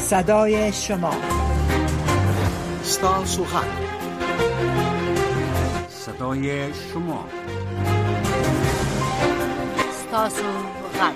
صدای شما. ستاسو حق. صدای شما. ستاسو حق.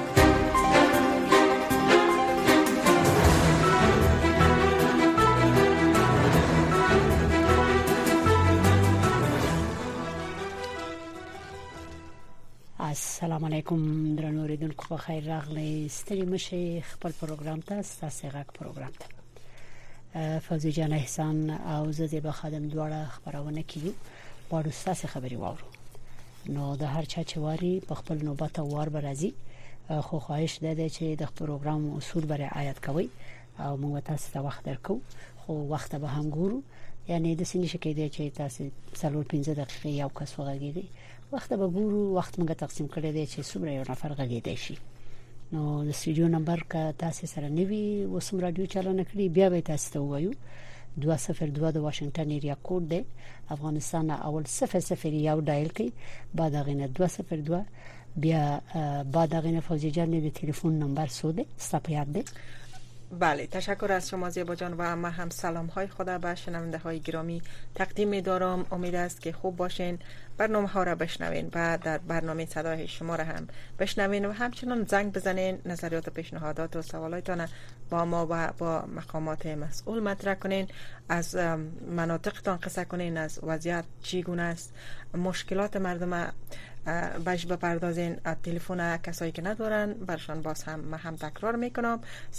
السلام علیکم درنو اوریدونکو، په خیر راغلی. ستړي مشه خپل پروګرام ته، ستاسو غږ پروګرام ته فوزي جان احسان او زیبا خادم دواړه خبرونه کیو. باندې ستاسو خبري واورو. نو د هر چا چواري په خپل نوبت وار برازي، خو خواهش ده چې د پروګرام اصول بر رعایت کوي او موږ تاسو ته وخت درکو، خو وخت به هم ګورو. یعنی د سینې شکې چې تاسو 4-5 دقیقې یو کس وغږیږي، وخت به ګورو. وخت موږ تقسیم کړی دی چې څومره یو نفر غږیدای شي. نو د سټوډیو نمبر که تاسو سره نوي وسم رادیو چالان کړی، بیا به تاسو ته وایو 202 د واشنگټن ایریا کوډ دی. افغانستان اول 001 ډایل کړئ، بعد غینه 202، بیا بعد غینه فوزی جان د تلیفن نمبر سوده استاپیاد دی. بله، تشکر از شما زیبا جان و من هم سلام های خدا به شنونده های گرامی تقدیم می دارم. امید است که خوب باشین، برنامه ها را بشنوین و در برنامه صدای شما را هم بشنوین و همچنان زنگ بزنین، نظریات و پیشنهادات و سوالاتتان با ما و با مقامات مسئول مطرح کنین، از مناطقتان قصه کنین، از وضعیت چگونه است، مشکلات مردم بهش بپردازین. تلفن کسایی که ندارن برشان باز هم من هم تکرار میکنم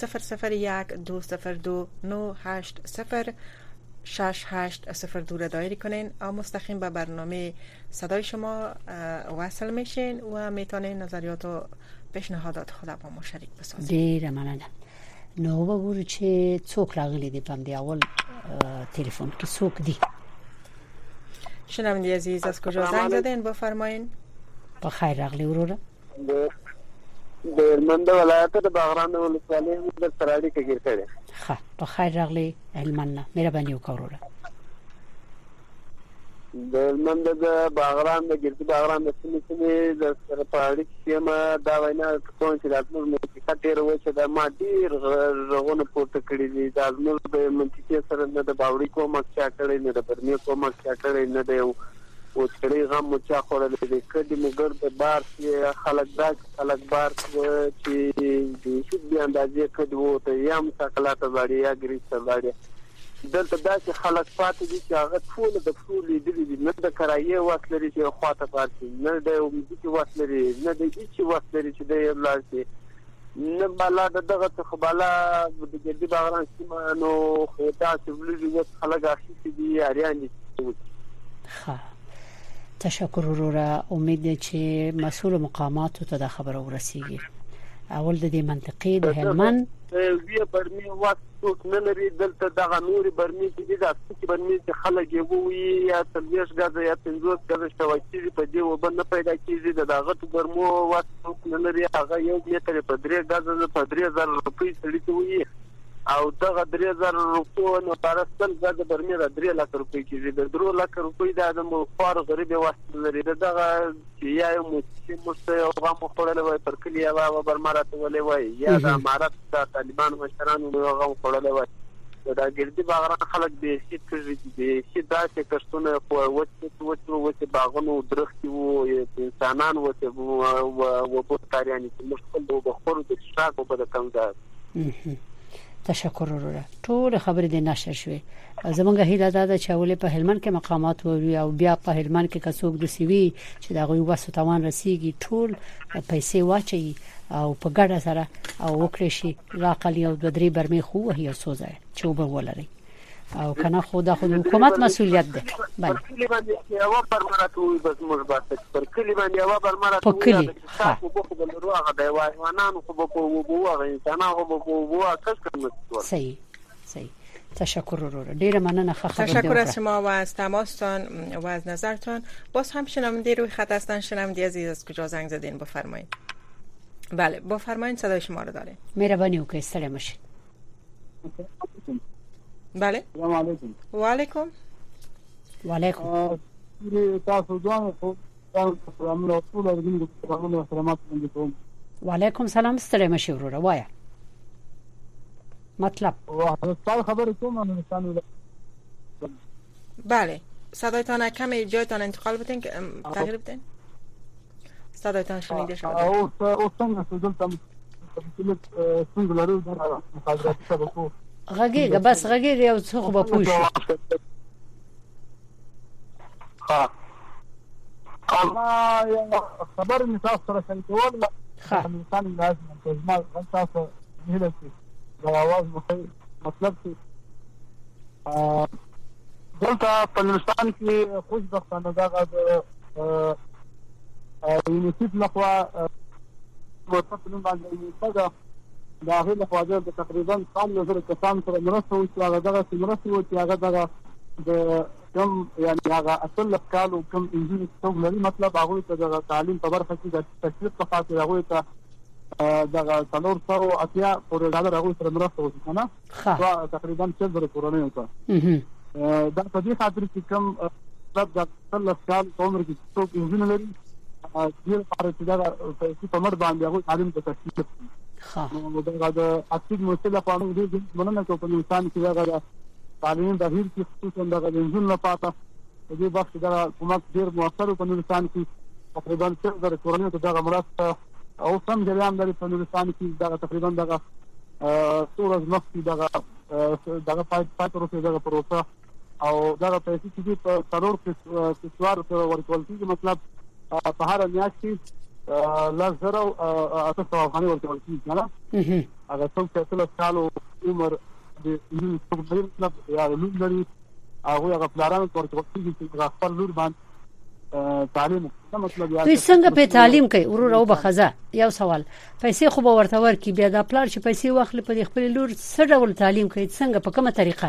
001-202-980-6802 را دایری کنین او مستقیم به برنامه صدای شما وصل میشین و میتونین نظریات و پیشنهادات خود با ما شریک بسازین. ډیره مننه. نو وګورو چې څوک راغلي دي په دې اول تلیفن کې څوک دي. شنونده عزیز از کجا زنگ زدین بفرمایین؟ په خیر راغلی وروره. د هلمند ولایت د باغران ولسوالۍ د سراړي کې ګیر کړي. ښه، په خیر راغلی هلمند. مهرباني وکړه وروره. د هلمند د باغران د ګرځي باغران د سیمې د سراړي کې ما دا وینا کوم چې د خپل منطقه ډیر و چې د ما ډیر رغونه پورته کړی دي. د ازمر د منطقه سره نه د باوري کومه چا کړی نه د برمي کومه چا کړی نه دی او چې غم مو چا خورل دي. کدي مګر د بار چې خلک بار چې د شي د اندازې کدي وو ته یم سکلاته باندې یا ګریسته باندې دلته داسې خلک پاتې دي چې هغه ټول د ټول دي نه د کرایې واسلري چې خواته پاتې نه د موزیک واسلري نه د هیڅ واسلري چې د لاسي نه بالا دغه څه بالا د ګرځي باغران سیمه نو خدا چې ولې وخت خلک اخیستي دي اړیان دي. ښه، تشکر وروره. امید ده چې مسؤل مقامات ته د خبر ورسیږي. اول د دې منطقې د هلمند وی برمي وخت څوک نه لري. دلته دغه نوري برمي دي د څوک برمي چې خلک یې ووي یا تلويش غزه یا 50 غزه شوکې په دې وبند پیدا کیږي. دغه برمو وخت څوک نه لري. هغه یو متر په 3 غزه په 3000 روپۍ سړي ته وي او دغه 3000 روپۍ نو پرستل غزه برمي را 3 لک روپۍ کیږي. د 3 لک روپۍ د مخفار غریب واسطه لري. دغه چې یا مست او غم خورل وای پر کلی او برمارات ولې وای یا د امارات د طالبان مشرانو غم خورل وای. دا ګرځي باغران خلک به هیڅ کړی دي چې دا چې کښتونه خو وڅ باغونو درختي وو انسانان وته و په تاریخ کې مشکل وو بخور د شاک په د کم ده. تشکر وروره. ټول خبرې د نشر شوې. زمونږ هیله ده چې اولې په هلمند کې مقامات وي او بیا په هلمند کې کڅوګ د سیوی چې دا غوي وسو توان رسیږي ټول پیسې واچي او په ګډه سره او وکړي شي راقلی او د درې برمي خو هي سوزه چې وب ولري او کنه خدا خود حکومت مسؤلیت ده. بله، کلی باندې یو برمارات وي بس موږ باسه پر کلی باندې یو برمارات وي کلی خو په بل روغه دی وایوانانو خو په وو انسانانو خو په وو کښ صحیح. تشکر وروره. ډیره مننه. تشکر از شما و از تماستان و از نظرتان. باز هم شنونده روی خط هستن. شنونده عزیز از کجا زنگ زدین بفرمایید؟ بله بفرمایید، صدای شما رو داریم. مهربانی وکړئ ستړي مشئ. بله. سلام علیکم. و علیکم. و علیکم. تاسو ځان خو تاسو سلام ټول سلامات و علیکم سلام. ستړي مشئ وروره. وایا مطلب سوال خبر کوم نورستان ولایت. بله صدایتان کمی جایتان انتقال بدین که تغییر بدین. صدایتان شنیده شد. او څنګه دلته څنګه لرو د مخابراتي شبکو غږیږه بس غږیږه یو څه خو به پوه شو. ها اما یو خبر می تاسو سره شریکول انسان لازم تجمع تاسو هله شي د اواز مطلب چې دلته په نورستان کې خوشبختانه دغه یونیسیف لخوا متفقین باندې دا هغه لخوا د تقریبا 100 کسان سره مرسته وکړه. هغه دغه مرسته وکړه هغه دغه د کوم یعنی هغه اصل کال او کوم انجینر څوک لري مطلب هغه ته د تعلیم په برخه کې د تشویق په خاطر هغه ته دغه څلور سو اتیا پروګرام هغه سره مرسته وکړه نه دا تقریبا 40 کورونه وکړه. دا په دې خاطر چې کوم مطلب د اصل کال عمر کې څوک انجینر لري ډیر پاره چې دا په مر باندې هغه تعلیم ته تشویق نو دا د اکټیو مسله په اړه دې مننه کوم په انسان کې دا تعلیم بهیر کې خصوصا د انجن لپاره د دې بخش دا حکومت ډیر موثر په نورستان کې تقریبا 40 کورونه ته دا مرسته او سم جریان لري په نورستان کې دا تقریبا دا ټول مخکې دا پاتې روسي دا پروسه او دا پیسې چې په څلور کې څوار سره ورکول کېږي مطلب په هر میاشت کې لزر او تاسو افغاني ورکول کېږي نه هغه څو چې کالو عمر د یو څو مطلب یا لور لري هغه پلانونه ورکول کېږي چې خپل لور باندې تعلیم مطلب یا دوی څنګه په تعلیم کوي ورور او بخزه یو سوال پیسې خو به ورته ورکي بیا د پلان چې پیسې واخلي په خپل لور څه ډول تعلیم کوي څنګه په کومه طریقه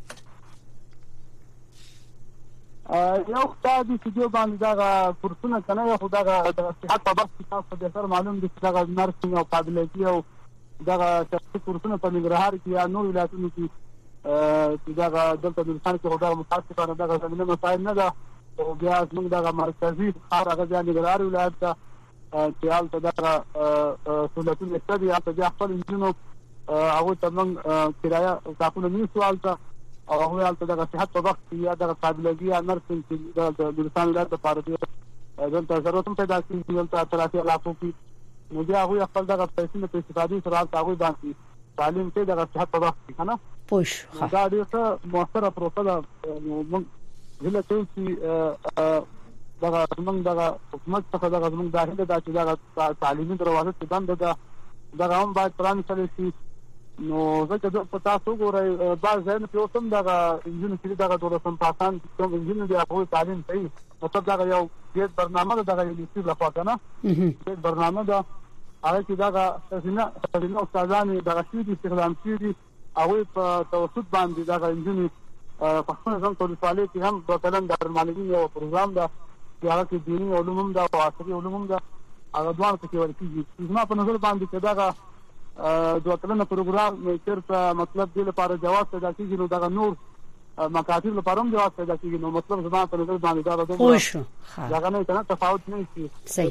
یو خدای چې جو باندې دا کورسونه کنه یو خدای د صحت په برخه کې تاسو به سره معلوم دي چې دا نرسنګ او قابلیتي او دا کورسونه په ننګرهار کې یا نور ولایتونو کې چې دا دلته د انسان کې خدای متاسفانه دا زمينه مسائل نه ده او بیا موږ دا مرکزی خار هغه ځان ننګرهار ولایت ته چې حالت دا سہولتونه شته یا په خپل انجنونو هغه ته موږ کرایه تاسو نه سوال ته او هغه حالت دا صحت په وخت یا د قابلیتي یا نرسنګ چې د انسان ولایت لپاره دلته ضرورت پیدا کیږي دلته ترافیک علاقو کې نو بیا هغه خپل دغه پیسې په استفادې سره هغه باندې تعلیم کې دغه صحت په وخت کې کنه پوش دا ډیره موثره پروسه ده نو موږ هله چې دغه موږ دغه حکومت څخه دغه موږ داخله د چې تعلیمي دروازه ته بند ده دغه هم باید پران چلی شي نو ځکه د پتا سو ګورای بعض ځین په اوسم دغه انجن کې دغه دولتم پاسان کوم انجن دی هغه تعلیم کوي مطلب دا یو ډیر برنامه ده دغه یونیسیف لخوا کنه ډیر برنامه ده هغه چې دغه تاسو استادان دغه شي استخدام شي هغه په توسط باندې دغه انجن په خپل ځان ټول فعالیت هم د کلن د معلمین یو پروګرام ده چې هغه کې دیني علوم ده او عصري علوم ده هغه دوه څه ورکیږي زما په نظر باندې دغه دوه کلن پروګرام چیرته مطلب دی لپاره جواز پیدا کیږي نو دغه نور مکاتب لپاره هم جواز پیدا کیږي نو مطلب زما په نظر باندې دا د خوشو دغه نه کنه تفاوت نه شي صحیح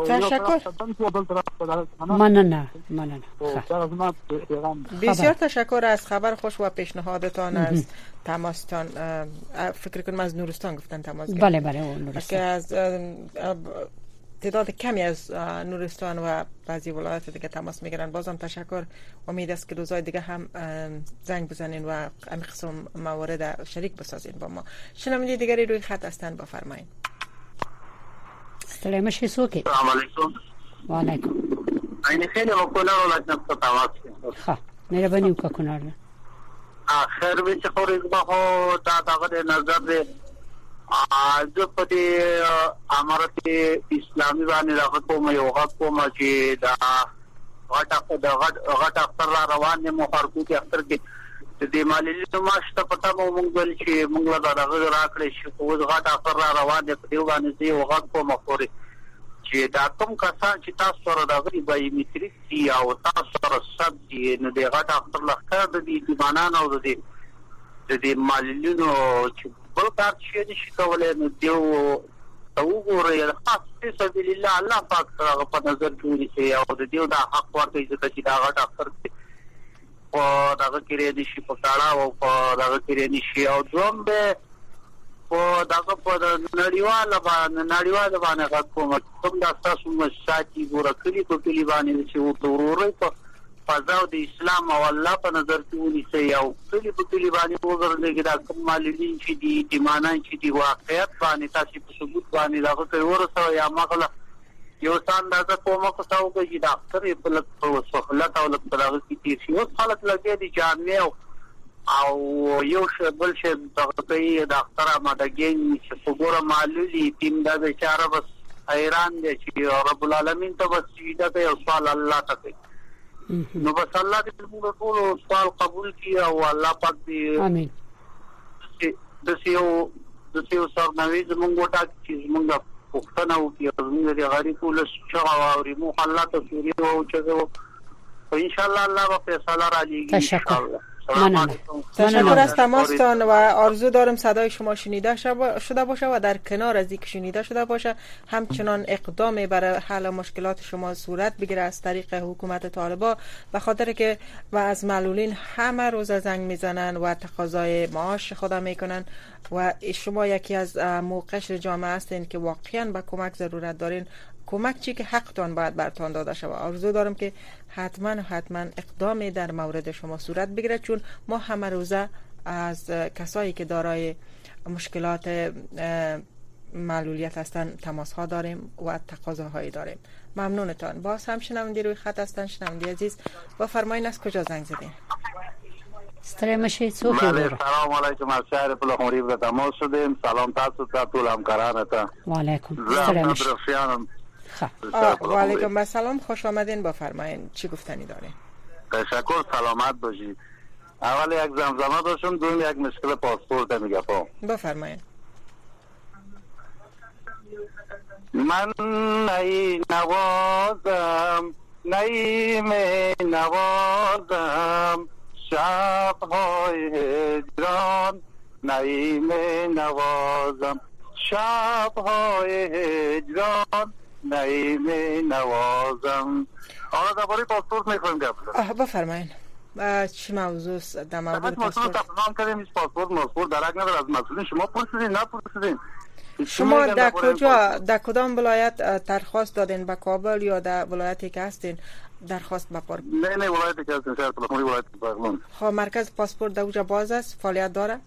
مننه مننه بسیار تشکر از خبر خوش و پیشنهادتان از تماستان فکر کنم از نورستان گفتن تماس گرفتن بله بله نورستان که از تعداد کمی از نورستان و بعضی ولایات دیگه تماس میگیرن. بازم تشکر. امید است که روزهای دیگه هم زنگ بزنین و همین قسم موارد شریک بسازین با ما. شنونده دیگری روی خط هستن بفرمایید. سلام شیسوکی. السلام علیکم. و علیکم. این خیلی مکنار ولایت تماس کرد. ها مهربانی وکړه. خیر به چې خوري به دا دغه نظر دې از په دې امارت اسلامي باندې راغلی کوم یو کوم چې دا غټ اختر را روان دي مخارکو کې اختر کې د دې مالي ماشته پتا مونږ ول چې مونږ لا دغه راکړې شو خو غټ اختر را روان دي په دې باندې یو غټ کوم خوري چې دا کوم کسان چې تاسو سره دغه بایومټریک دی او تاسو سره سب دی نو د غټ اختر لخر د دې دیوانان او د دې مالینو چې بل کار چې نشي کولای نو دیو او ګورې خاص په سبیل الله الله پاک سره په نظر کې ونیسي او د دیو دا حق ورته چې دا غټ اختر په دغه کې ریدي شي په کاړه او په دغه کې ریدي شي او دوم به په دغه په نړیواله باندې حکومت کوم د تاسو مشاتی ګور کړی په کلی باندې چې وروري په فضا د اسلام او الله په نظر کې ونیسي او کلی په کلی باندې وګورئ دا کوم مالدین چې دي ایمانان چې دي واقعیت باندې تاسو په ثبوت باندې دغه کوي ورسره یا مغله یو ځان دا کومه څه چې دا اکثر په لږه او لږه کې تیر شي او خلک لګي دي جامع او یو بل شی دغه کوي د اختر مدګین چې وګوره معلولی تیم دا بیچاره بس حیران دي چې رب العالمین ته بس سجده کوي او سوال الله ته کوي نو بس الله دې موږ ټول سوال قبول کړي او الله پاک دې امين د سیو سرنوي زموږ وټا چې موږ پښتنه او کې زموږ د غریب ولس شغه او ریمو الله ته سوري او چې ان شاء الله الله به فیصله را لېږي. تشکر از تماستان و آرزو دارم صدای شما شنیده شده باشه و در کنار از اینکه شنیده شده باشه همچنان اقدام برای حل مشکلات شما صورت بگیره از طریق حکومت طالبان به خاطر که و از معلولین همه روز زنگ میزنن و تقاضای معاش خود میکنن و شما یکی از موقعش جامعه هستین که واقعا به کمک ضرورت دارین. کمک چی که حقتان باید برتان داده شود. آرزو دارم که حتما اقدامی در مورد شما صورت بگیرد چون ما همه روزه از کسایی که دارای مشکلات معلولیت هستن تماس ها داریم و تقاضاهایی داریم. ممنونتان. باز هم شنونده روی خط هستن. شنونده عزیز بفرمایید از کجا زنگ زدین؟ ستړی مشئ څوک یو سلام علیکم از شهر پلخمری به تماس شدیم. سلام تاسو ته ټول همکارانو ته. وعلیکم ستړی مشئ. و علیکم السلام. خوش آمدین. بفرمایید چی گفتنی دارین؟ تشکر. سلامت باشید. اول یک زمزمه داشتم دوم یک مشکل پاسپورت میگم. بفرمایید. من نی نوازم نی می نوازم شب‌های هجران نی می نوازم شب‌های هجران نی می نوازم. حالا درباره پاسپورت میخوایم گپ بزنیم. بفرمایید. چی موضوع در مورد پاسپورت؟ تقدیم کردیم این پاسپورت درک نداره از مسئولین. شما پرسیدین نپرسیدین؟ شما در کجا در کدام ولایت درخواست دادین؟ به کابل یا در ولایتی که هستین درخواست بپار؟ نه ولایتی که هستین شهر پلخمری ولایت بغلان. خب مرکز پاسپورت در اونجا باز است؟ فعالیت داره؟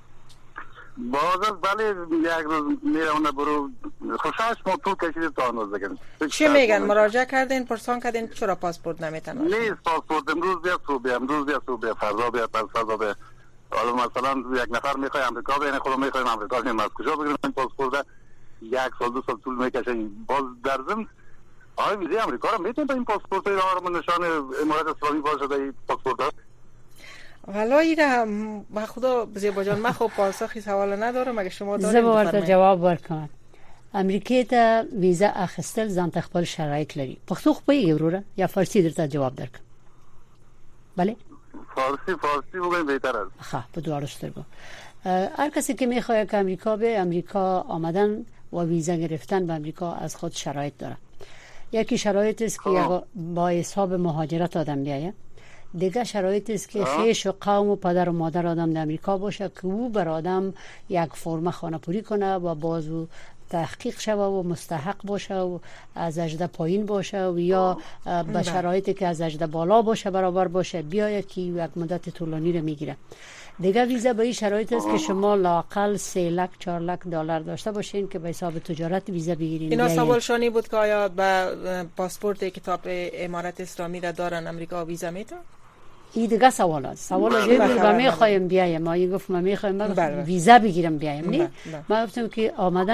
باز است. بله یک روز میرم برو خوشش ما طول کشید تا اندازه کردیم. چی میگن؟ مراجعه کردین پرسان کردین چرا پاسپورت نمیتن؟ نیست پاسپورت امروز بیا فردا بیا پس فردا بیا. حالا مثلا یک نفر میخوای امریکا بینه خودم میخوایم امریکا نیم از کجا بگیریم این پاسپورت؟ یک سال دو سال طول میکشه. باز در ضمن آقای ویزای امریکا رو میتونید این پاسپورت ایران رو نشان امارات اسلامی باشه در این پاسپورت؟ والا ایره با خدا زیبا جان من خب پاسخی سوال ندارم. اگه شما دارین زبورته جواب ورکړم. امریکای ته ویزا اخیستل ځان ته خپل شرایط لري. پښتو خو پوهیږي وروره یا فارسی درته جواب درکړم؟ بله فارسی بگویم بهتر است. خب به دواړو سترګو هر کسی که میخواد که امریکا به امریکا آمدن و ویزا گرفتن به امریکا از خود شرایط داره. یکی شرایط است که با حساب مهاجرت آدم بیایه. دیگه شرایط است که خیش و قوم و پدر و مادر آدم در امریکا باشه که او بر آدم یک فرم خانه‌پوری کنه و بازو تحقیق شوه و مستحق باشه و از 18 پایین باشه و یا به شرایطی که از 18 بالا باشه برابر باشه بیایه که یک مدت طولانی رو میگیره. دیگه ویزا به این شرایط است که شما لااقل 3 لک 4 لک دلار داشته باشین که به حساب تجارت ویزا بگیرین. اینا سوالشانی بود که آیا به پاسپورت کتاب امارات اسلامی را دارن امریکا ویزا میتون؟ این دیگه سوال است. سوال است که میخوایم بیایم. ما گفت ما میخوایم ویزا بگیرم بیایم. نه ما گفتم که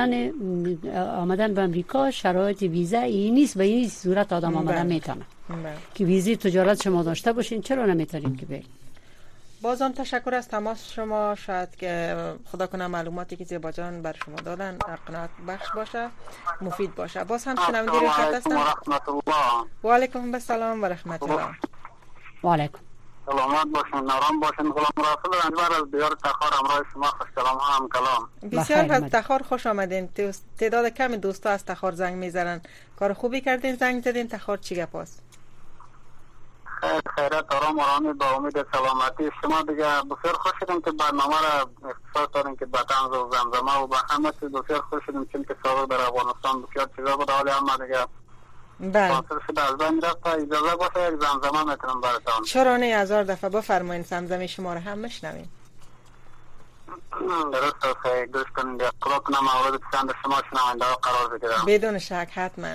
آمدن به امریکا شرایط ویزا این نیست. به این صورت آدم آمدن میتونه که ویزای تجارت شما داشته باشین. چرا نمیتونین که بیاین؟ بازم تشکر از تماس شما. شاید که خدا کنه معلوماتی که زیبا جان بر شما دادن قناعت بخش باشه مفید باشه. باز هم شنونده روی خط هستم. و علیکم السلام و رحمت الله. و علیکم سلامت باشین نرام باشین. غلام رسول انجبر از دیار تخار امرای شما خوش کلام هم کلام. بسیار از تخار خوش آمدین. تعداد کمی دوستا از تخار زنگ میزنن. کار خوبی کردین زنگ زدین. تخار چی گپ است؟ خیرات آرامی با امید سلامتی شما دیگه بسیار خوش شدیم که برنامه را اختصاص داریم که طنز و زمزمه و با همه چیز بسیار خوش شدیم چون که سابق در افغانستان بسیار چیزا بود حالی اما دیگه فاصل شده از بین رفت. اجازه باشه یک زمزمه میتونم براتون. چرا نه 1000 دفعه بفرمایید زمزمه شما را هم میشنویم. درست است گوش کنید خدا کنم مورد پسند شما شنونده ها قرار بگیرم. بدون شک حتما.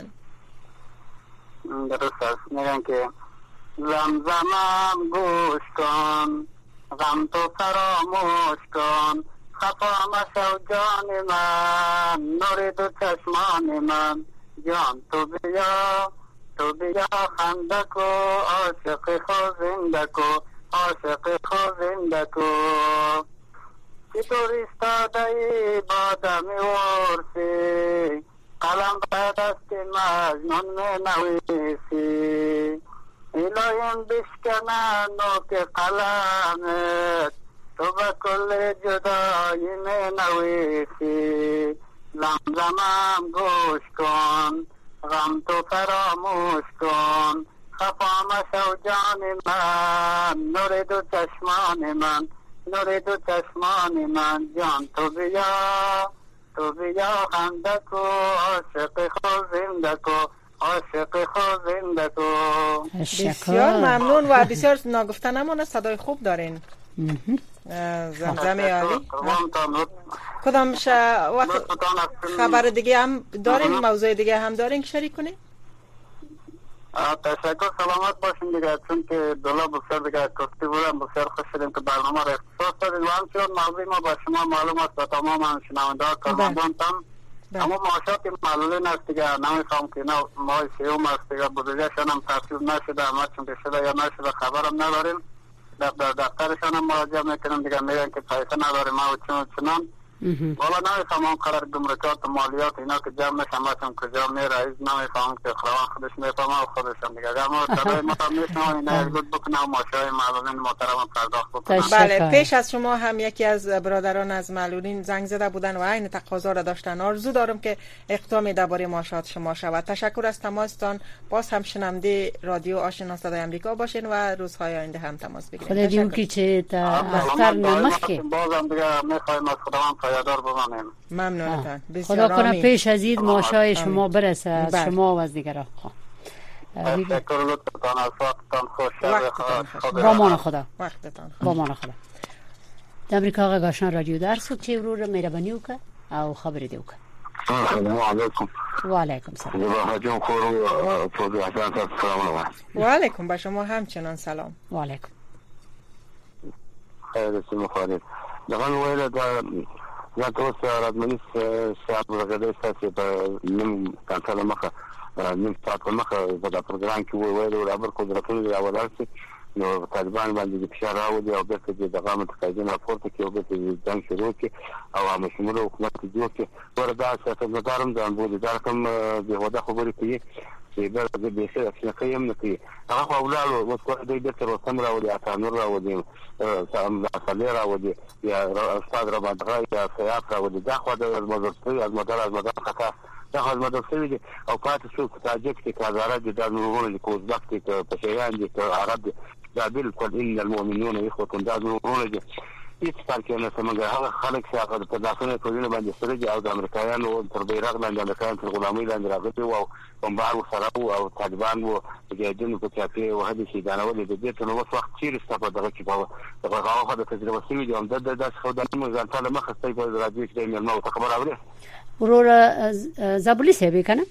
درست است میگن که زمزمم گوش کن غم تو فراموش کن خفا مشو جان من نور تو چشمان من جان تو بیا خنده کو عاشق خو زنده کو عاشق خو زنده کو که تو ایستاده ای با دم ورسی قلم به دست مجنون می نویسی الهیم بشکنه نوک قلمت تو به کل جدایی می نویسی زمزمم گوش کن غم تو فراموش کن خفا مشو جان من نور دو چشمان من نور دو چشمان من جان تو بیا خنده کو عاشق خو زنده کو عاشق خو زنده کو. بسیار ممنون و بسیار ناگفته نمانه صدای خوب دارین. زمزمه عالی. کدام وقت خبر دیگه هم دارین موضوع دیگه هم دارین که شریک کنین؟ تشکر سلامت باشین دیگه چون که دولا بسیار دیگه کفتی بودم بسیار خوش شدیم که برنامه را اختصاص دارید و همچنان موضوع ما با شما معلوم است و تمام شنونده ها کارمندان اما معاشات معلولین است دیگه نمیخوام که اینا ماه سیوم است دیگه بودجهشان هم تصویب نشده اما چون که شده یا نشده خبرم نداریم در دفترشان هم مراجعه میکنیم دیگه میگن که پیسه نداریم ما چنان والا نمیفهم اون قرار گمرکات و مالیات اینا که جمع میشم مثلا کجا میره ایز نمیفهم که خواهان خودش میفهمه و خودشم دیگه اما صدای ما هم میشنم اینا ایرگود بکنه و ماشای معلولین محترم پرداخت بکنه. بله پیش از شما هم یکی از برادران از معلولین زنگ زده بودن و عین تقاضا را داشتن. آرزو دارم که اقدامی درباره معاشات شما شود. تشکر از تماستان. باز هم شنونده رادیو آشنا صدای آمریکا باشین و روزهای آینده هم تماس بگیرید. خدا دیو کی چه تا اختر نمخه بازم دیگه میخوایم از خداوند پایدار بمانیم. ممنونتان. خدا کنه پیش از اید ماشای شما برسه از شما و از دیگران. تشکر لطفتان از وقتتان خوش. بامان خدا. وقتتان خوش. بامان خدا. د امریکا غږ آشنا رادیو درسو چې ورور مهرباني وکړه او خبرې دی وکړه. السلام علیکم. و علیکم السلام. حاجم خورو فوزی حسن سلام علیکم. و علیکم با شما همچنان سلام. و علیکم. خیر اسم خالد. دغه ویل دا یا تاسو رادمنس صاحب ورغله تاسو په نیم کانټل مخه نیم ساعت مخه په پروګرام کې ویل او رابر قدرتونه دی اولارسي نو طالبان باندې فشار راوړي او د دغه متقاعدین راپورته کې او د جنگ شروع کې او مشمول حکومت جوړ کې وردا سیاستمدارم ځان بوله دا کوم د ودا خبرې کوي چې دا د بشر څخه یم نه کوي هغه اولاد او څو د دې تر سم راوړي اته نور راوړي سم ځاله راوړي یا استاد را باندې یا سیاست راوړي دا خو د مدرسې از مدار خطا دا خو مدرسې او پاتې شو تاجک کې کارګران د نورونو کو ځکه چې په شیان دي عرب دا بالکل ان المؤمنون اخوه دا نورونه دي هیڅ فرق نه سمګه هغه خلک چې هغه په داسونه کوي باندې سره او د امریکایانو تر بیرغ لاندې امریکایان تر غلامۍ لاندې راغلي او بمبار وسره او طالبان وو چې جنو په کافي او هدي شي دا نو د دې ته نو وخت چیرې ستاسو دغه چې په هغه د تجربه سوي دي هم د خو د موږ ځان له مخه ستای په راځي چې نه نو خبر اوري ورور زابلی سیبی کنه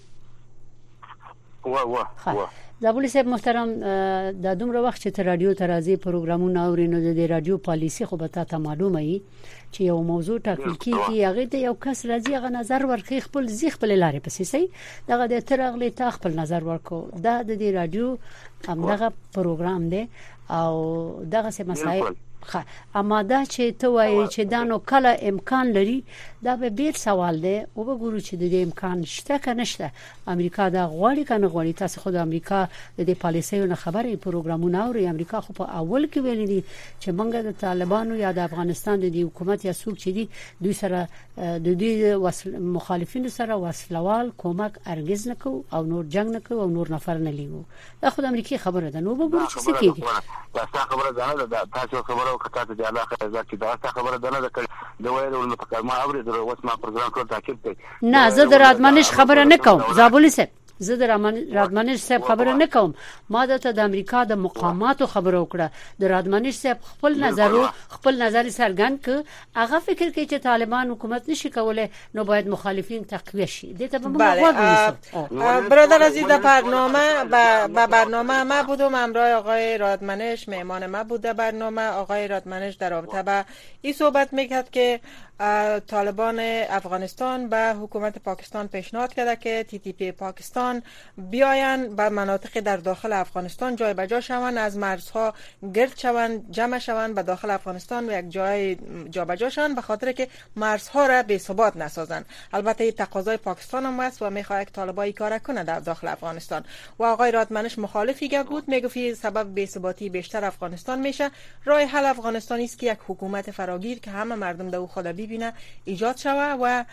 و زابلی صاحب محترم د دومره وخت چې تر رادیو ترازی پروګرامونه اورینو د رادیو پالیسی خو به تاسو معلومه ای چې یو موضوع ټاکل کیږي هغه ته یو کس راځي هغه نظر ورکړي خپل خپل لارې پسې سي دغه د ترغلي تا خپل نظر ورکو دا د رادیو همدغه پروګرام دی او دغه څه مسایل اما دا چې ته وایې چې دا نو کله امکان لري دا به ډیر سوال دی او به ګورو چې د دې امکان شته که نشته. امریکا دا غواړي کنه غواړي. تاسو خو د امریکا د پالیسیو نه خبرې پروګرامونه اوري. امریکا خو په اول کې ویلي دي چې موږ د طالبانو یا د افغانستان د حکومت یا څوک چې دي دوی سره د دې مخالفینو سره وسلوال کومک ارګز نه کوو او نور جنگ نه کوو او نور نفر نه لیږو. دا خو د امریکا خبره ده. نو به ګورو چې څه کیږي. دا خبره ده دا تاسو خبره وکړه چې الله خیر ځکه دا خبره ده نه د وایرو نو په ما اوري د اوس ما پروګرام ټول تعقیب کوي. نه زه د رادمنش خبره نه کوم زابلی صاحب. زه د رادمنش صاحب خبره نه کوم. ما د امریکا د مقاماتو خبره وکړه. د رادمنش صاحب خپل نظر څرګند ک هغه فکر کوي چې طالبان حکومت نشي کولای نو باید مخالفین تقویه شي. دې ته به ما برادر عزیز در برنامه ما بودم همراه آقای رادمنش مهمان ما بود. در برنامه آقای رادمنش در رابطه با این صحبت میکرد که طالبان افغانستان به حکومت پاکستان پیشنهاد کرده که TTP پاکستان بیاین به مناطق در داخل افغانستان جای به جا شوند، از مرزها گرد شوند، جمع شوند به داخل افغانستان و یک جای جا به جا شوند، به خاطر که مرزها را بی ثبات نسازند. البته تقاضای پاکستان هم است و میخواد طالبان کار کنه در داخل افغانستان. و آقای رادمنش مخالفی بود، میگفت سبب بی ثباتی بیشتر افغانستان میشه. راه حل افغانستانی است که یک حکومت فراگیر که همه مردم در خود ببینه ایجاد شود و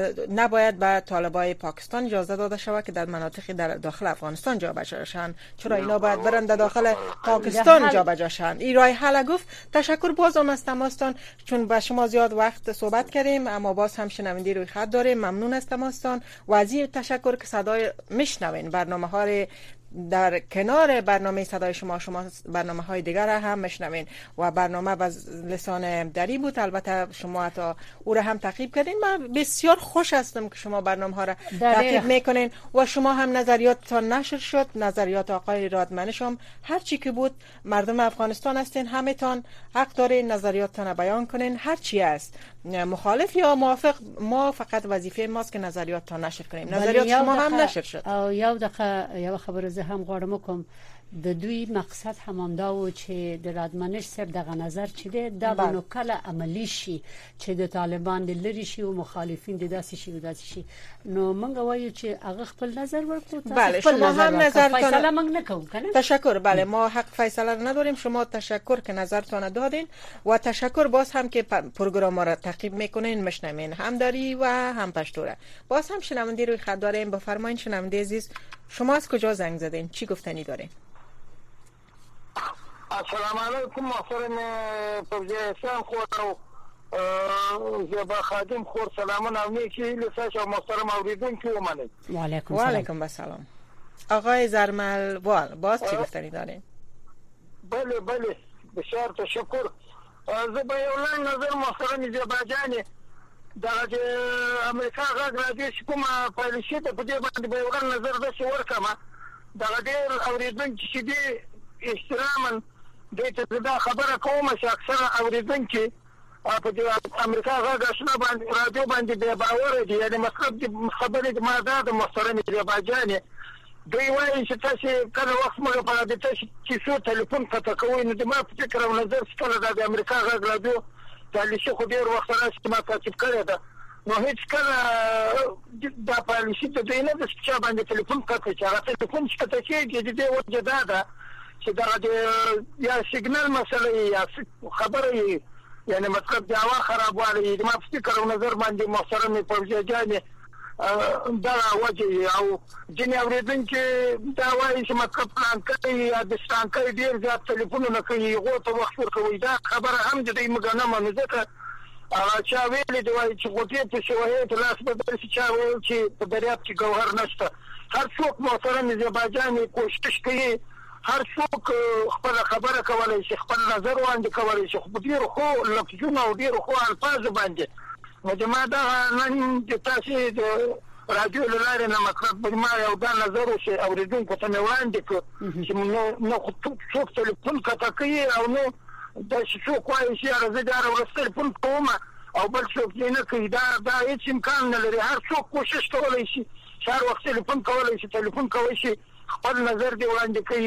نباید به طالبای پاکستان اجازه داده شود که در مناطق در داخل افغانستان جا بجا شوند. چرا اینا باید برن در داخل پاکستان جا بجا شوند؟ این راه حل گفت. تشکر بازم از تماستان، چون با شما زیاد وقت صحبت کردیم اما باز هم شنونده روی خط داریم. ممنون از تماستان و از تشکر که صدای میشنوین. برنامه ها در کنار برنامه صدای شما برنامه های دیگر هم میشنوین و برنامه باز لسان دری بود. البته شما تا او را هم تعقیب کردین. من بسیار خوش هستم که شما برنامه ها را تعقیب میکنین و شما هم نظریاتتان نشر شد. نظریات آقای رادمنش هم هر چی که بود. مردم افغانستان هستین، همه تان حق دارین نظریاتتان را بیان کنین. هر چی است مخالف یا موافق، ما فقط وظیفه ماست که نظریاتتان نشر کنیم. نظریات شما هم نشر شد. او یو خبر زه هم غواړم کوم د دوی مقصد هماندا و چې د رادمنش صاحب دغه نظر چې د بنو کله عملی شي چې د طالبان د لری شي او مخالفین د داسې شي و داسې شي. نو موږ وایو چې هغه خپل نظر ورکړو. بله شما هم نظرتان فیصله موږ نکوو کنه. تشکر. بله ما حق فیصله نداریم. شما تشکر که نظرتان دادین و تشکر باز هم که پروگرام ما را تعقیب میکنین میشنوین، هم داری و هم پشتوره. باز هم شنونده روی خط داریم. بفرمایید شنونده عزیز شما از کجا زنگ زدین؟ چی گفتنی دارین؟ السلام علیکم محترم پروژه اسلام خور او زیبا خادم خور سلامون او نیکی لساش و محترم اوریدون که اومنید. و علیکم السلام. آقای زرمل وال باز چی گفتنی دارین؟ بله بسیار تشکر. زبا یولان نظر محترم زیبا جانی دا امریکا غاق رادیو شکوم پالیسی تا پدی باندې به یولان نظر دسی ورکم دا دیر اوریدون چې دی احتراما دیتا دا خبره کوم چې اکثر اوریدون کې په امریکا غاق اشنا باندې رادیو باندې به باور دي. یعنی مطلب خبرې ما دا د محترم زیبا جانی دوی وایي چې تاسو کله وخت موږ په دې چې څو ټلیفون پته کوئ نو د ما په فکر او نظر څخه د امریکا غاق رادیو پالیسی خو ډیر وخت راځي ما تعقیب کړی ده. نو هیڅ کله دا پالیسی ته دی نه د چې باندې ټلیفون کړی چې هغه ټلیفون چې ته کېږي د دې وجه دا ده چې دا د یا سیګنال مسله یا خبره یعنی مطلب د هوا خرابوالی د ما په فکر او نظر باندې محترم پروژه جانې دا وجه او ځینې اورېدونکي دا وایي چې مطلب پلان کوي یا دستان کوي ډېر زیات ټلیفونونه کوي هغو ته وخت ورکوي. دا خبره هم د دوی موږ نه منو ځکه هغه چا ویلي دي وایي چې غوټې پسې وهې ته لاس به داسې چا ویل چې په دریاب کې ګوهر نشته. هر څوک محترم زیبا جانې کوشش کوي، هر څوک خپله خبره کولی شي، خپل نظر وړاندې کولی شي، خو په ډېرو ښو لفظونو او ډېرو ښو الفاظو باندې. نو زما دغه نن د تاسې د راډیو له لارې نه مطلب ما یو دا نظر وشي اورېدونکو ته مې وړاندې کړو چې نو خو څوک ټلیفون قطع کوي او نو داسې څوک وایي چې یاره زه د هره ورځ ټلیفون کوم او بل څوک یې نه کوي. دا هېڅ امکان نه لري. هر څوک کوشش کولی شي چې هر وخت ټلیفون کولی شي، ټلیفون کولی شي، خپل نظر دې وړاندې کوي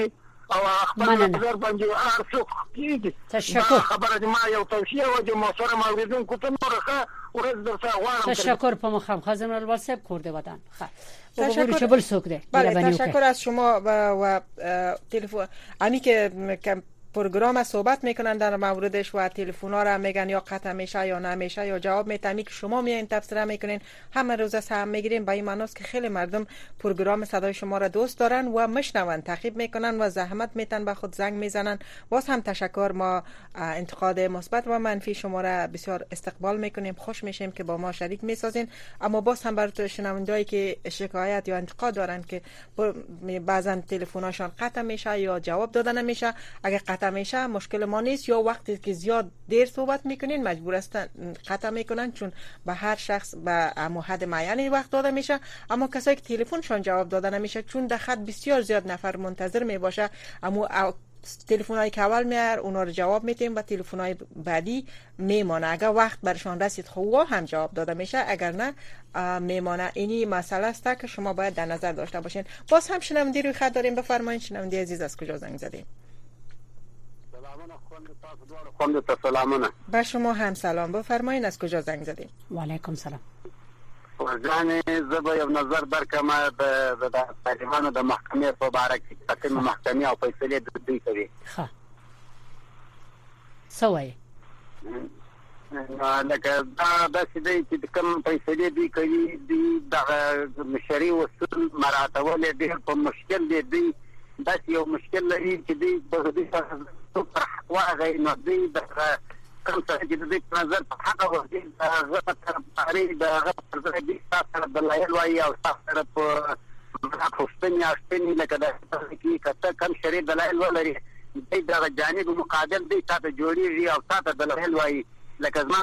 او خپل نظر باندې ارڅوک کیږي. تشکر. خبره ما یو توصیه و چې محترم اوریدونکو ته نورخه ورځ درته غواړم. تشکر په مخم خازم الواسب کرده بدن. تشکر. بل سوکده. بله تشکر از شما و تلفن امی که پروگرام صحبت میکنن در موردش و تلفن‌ها را میگن یا قطع میشه یا نمیشه یا جواب میتمی که شما میایین تبصره میکنین همه روز سهم میگیرین. با این معناست که خیلی مردم پروگرام صدای شما را دوست دارن و میشنون، تعقیب میکنن و زحمت میتن به خود زنگ میزنن. باز هم تشکر. ما انتقاد مثبت و منفی شما را بسیار استقبال میکنیم، خوش میشیم که با ما شریک میسازین. اما باز هم برای شنوندهایی که شکایت یا انتقاد دارن که بعضا تلفن‌هاشون قطع میشه یا جواب داده نمیشه، اگه قطع میشه مشکل ما نیست، یا وقتی که زیاد دیر صحبت میکنین مجبور هستن قطع میکنن، چون به هر شخص به حد معینی وقت داده میشه. اما کسایی که تلفنشون جواب داده نمیشه چون در خط بسیار زیاد نفر منتظر میباشه، اما تلفن‌های که اول میار اونا رو جواب میتیم و تلفن‌های بعدی میمانه. اگر وقت برشان رسید خب هم جواب داده میشه، اگر نه میمانه. اینی مسئله است که شما باید در نظر داشته باشین. باز هم شنونده روی خط داریم، بفرمایید. شنونده عزیز از کجا زنگ زدین؟ سلامونه. با شما هم سلام. بفرمایید از کجا زنگ زدین؟ و علیکم سلام. ځان زه یو نظر درکم د طالبانو د محکمې په اړه کې تقسیم محکمې او فیصله د دوی کوي. ښه سوای لکه دا داسې دی چې کوم فیصله دوی کوي د شرعي اصول مراعاتول ډېر په مشکل دی. داسې یو مشکل لري چې دوی په دې سره پر حق واغی نو دوی د کوم څه چې د دې نظر په حق ورته هغه تر پاره د هغه پر ځای د تاسو د لایل وایي او تاسو په خپلنی اشتنی لکه د کې کته کم شری د لایل ولري د جانب مقابل دی تاسو جوړیږي او تاسو د لایل وایي لکه زما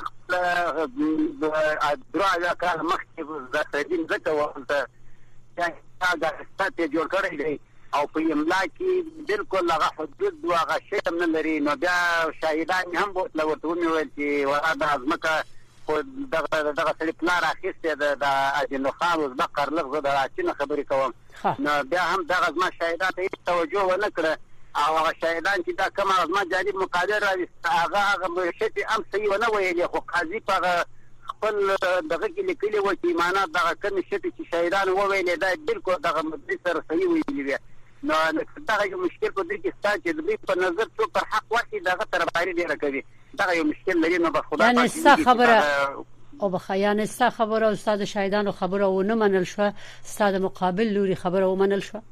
دراجه کار مخکې د سیدین زکه ورته چې هغه ستاسو جوړ کړی دی او په املا کې بالکل هغه حدود او هغه شی هم نه لري. نو بیا شاهدان هم ورته ویل چې ورا د ازمکه خو دغه سړي پلار اخیسته د اجنو خان اوس بقر لغزه د راچینه خبرې کوم. نو بیا هم دغه ازما شاهدات هیڅ توجه ونه کړه او هغه شاهدان چې دا کوم ازما جانب مقادر راځي هغه شی هم صحیح ونه ویلي، خو قاضي په خپل دغه کې لیکلي و چې معنا دغه کوم شی چې شاهدان وویل دا بالکل دغه مدرسه سره صحیح ویلي. نو دا یو مشکل په دې کې ستاسو چې د دې په نظر څو پر حق واکې دغه تر باندې ډیره کوي. دا یو مشکل لري. نو به خدای یعنی څه خبره او بخیان څه خبره او استاد شاهدانو خبره و نه منل شو، استاد مقابل لوري خبره و منل شو.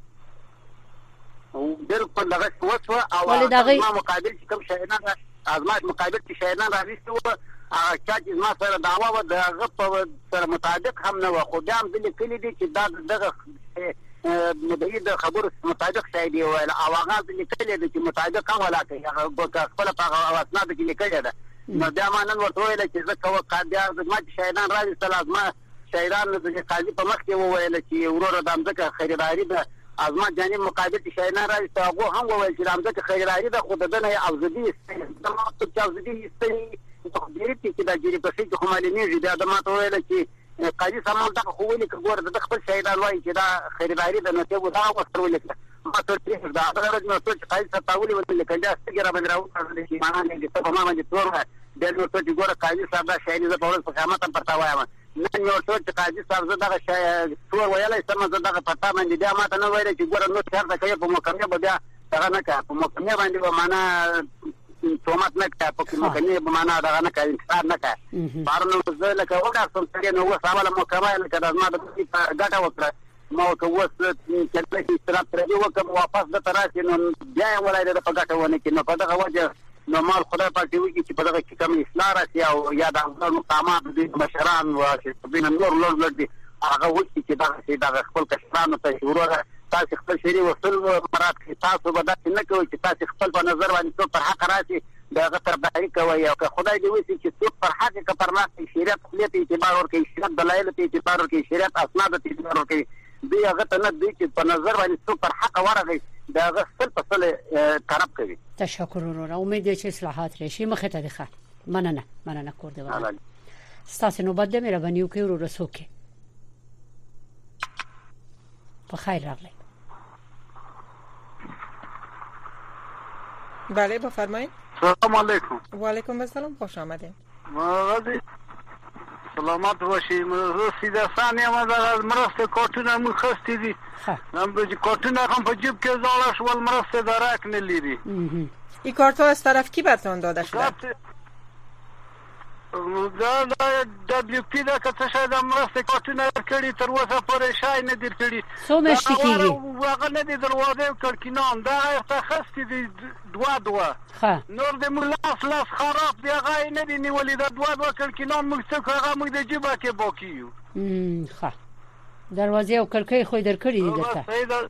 او بالکل دغه وڅو او ما مقابل چې کوم شاهدان ازمات مقابل چې شاهدان راځي او هغه چې ما سره دعوا و دغه په سره مطابق هم نه و، خو بیا هم دې کلی دي چې دا دغه مدعي د خبرو مطابق شاهد دی او هغه د لیکل دي چې مطابق هم ولا کوي هغه خپل په اسناد کې لیکل ده. نو بیا ما نن ورته ویل چې زه کوم قاضي ما شاهدان راځي سلام شاهدان د قاضي په مخ کې وویل چې ورور د امزکه خریداري ده ازما جانب مقابل شاهدان راځي هغه هم وویل چې امزکه خریداري ده خو دنه او زدي دماغ ته زدي استني تقدیر چې دا جری په څه کومه لنیږي دا د ما ته ویل چې قاضي سامان دا خو ویل کګور د خپل شاهدان وایي چې دا خریداري ده نو ته ودا وستر ویل ما ته چې دا راځي نو څه قاضي ستاولي ویل کله چې ګره باندې راوړل چې معنا نه دي په ما باندې تور د نو ته چې ګوره قاضي صاحب دا شاهد زه په ورځ په قیامت هم پرتا وایم نن یو څه چې قاضي صاحب زه دا شاهد تور ویلای سم زه دا پرتا باندې بیا ما ته نو ویل چې ګوره نو څه کوي په مکمله بیا دا نه کوي په مکمله باندې به معنا تومات نه کوي په مکمله به معنا دا نه کوي انتظار نه کوي بارنو زه لکه وګا سم څنګه نو وساواله مکمله کړه ما د ګټه وکړه ما کووس چې په استراحت راځي وکم واپس د تراسي نو بیا ولای د په ګټه ونه کې نو په دغه وجه نو مال خدای پاک دی چې په دغه کې کوم اصلاح راسي او یا د افغان مقامات د مشران او شبین نور لږ دي هغه وایي چې دا خپل کشرانو ته ورور تاسو خپل شری وصول مراد کې تاسو به دا نه کوي چې تاسو خپل په نظر باندې څو پر حق راسي دا تر بهري کوي او خدای دې وایي چې څو پر حق کې پر ناس شریعت خپل ته اعتبار ورکړي شریعت دلایل ته اعتبار ورکړي شریعت اسناد ته اعتبار ورکړي دی هغه ته نه دی چې په نظر باندې څو پر حق ورغی دا هغه خپل په خپل طرف کوي. تشکر ورور امید چې اصلاحات راشي مخه ته ښه مننه کورده وره ستاسو نو بده مې ربنیو کې ورور رسوکه په خیر راغلی. بله بفرمایید. سلام علیکم. و علیکم السلام، خوش آمدید. مغازی سلامت باشی. رسیده ثانیه ما در مرسته کارتونه مو خستی دی. من به کارتونه هم په جیب کې زالش ول مرسته درک نلیری. این کارت ها از طرف کی برتون داده شده؟ دا دبلیو پی دا که څه شاید مرسته کارتونه کړي تر اوسه پورې شای نه دیر کړي. څو میاشتې کېږي؟ هغه نه دي دروازه کړکینان دا خستی دی دوه نور د ملاس خراب دی هغه نه دي نیولې دا دوه کړکینان موږ څه هغه موږ د جیبه کې باقی یو. ښه دروازه او کړکۍ خو در کړی دي درته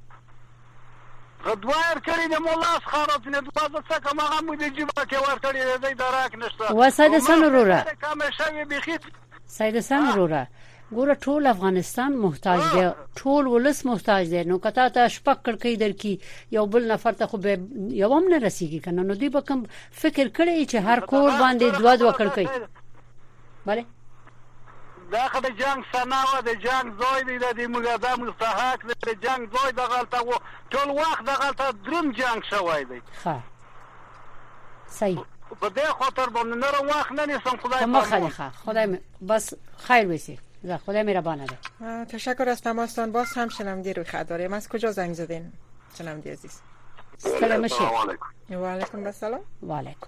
دوار کړی د ملاس خراب نه دوه څه کوم هغه موږ د جیبه کې ور کړی دی دراک نشته. وساده سنوره کوم شوی بخیت سید سنوره ګوره ټول افغانستان محتاج دی، ټول ولس محتاج دی. نو کته ته شپک کړکۍ درکې یو بل نفر ته خو به یو هم نه رسیږي کنه. نو دوی به کوم فکر کړی چې هر کور باندې دوه کړکۍ. بله دا خو د جنگ سناوه د جنگ ځای دی د موږ د مستحق د جنگ ځای دغلته و ټول وخت دغلته درم جنگ شوی دی. ښه صحیح په دې خاطر باندې نور وخت نه نیسم. خدای مخه خدای بس خیر وسی. خدای مهربانه ده. تشکر از تماستان. باز هم شنونده روی خط داریم. از کجا زنگ زدین شنونده عزیز؟ سلام علیکم. و علیکم السلام. و علیکم.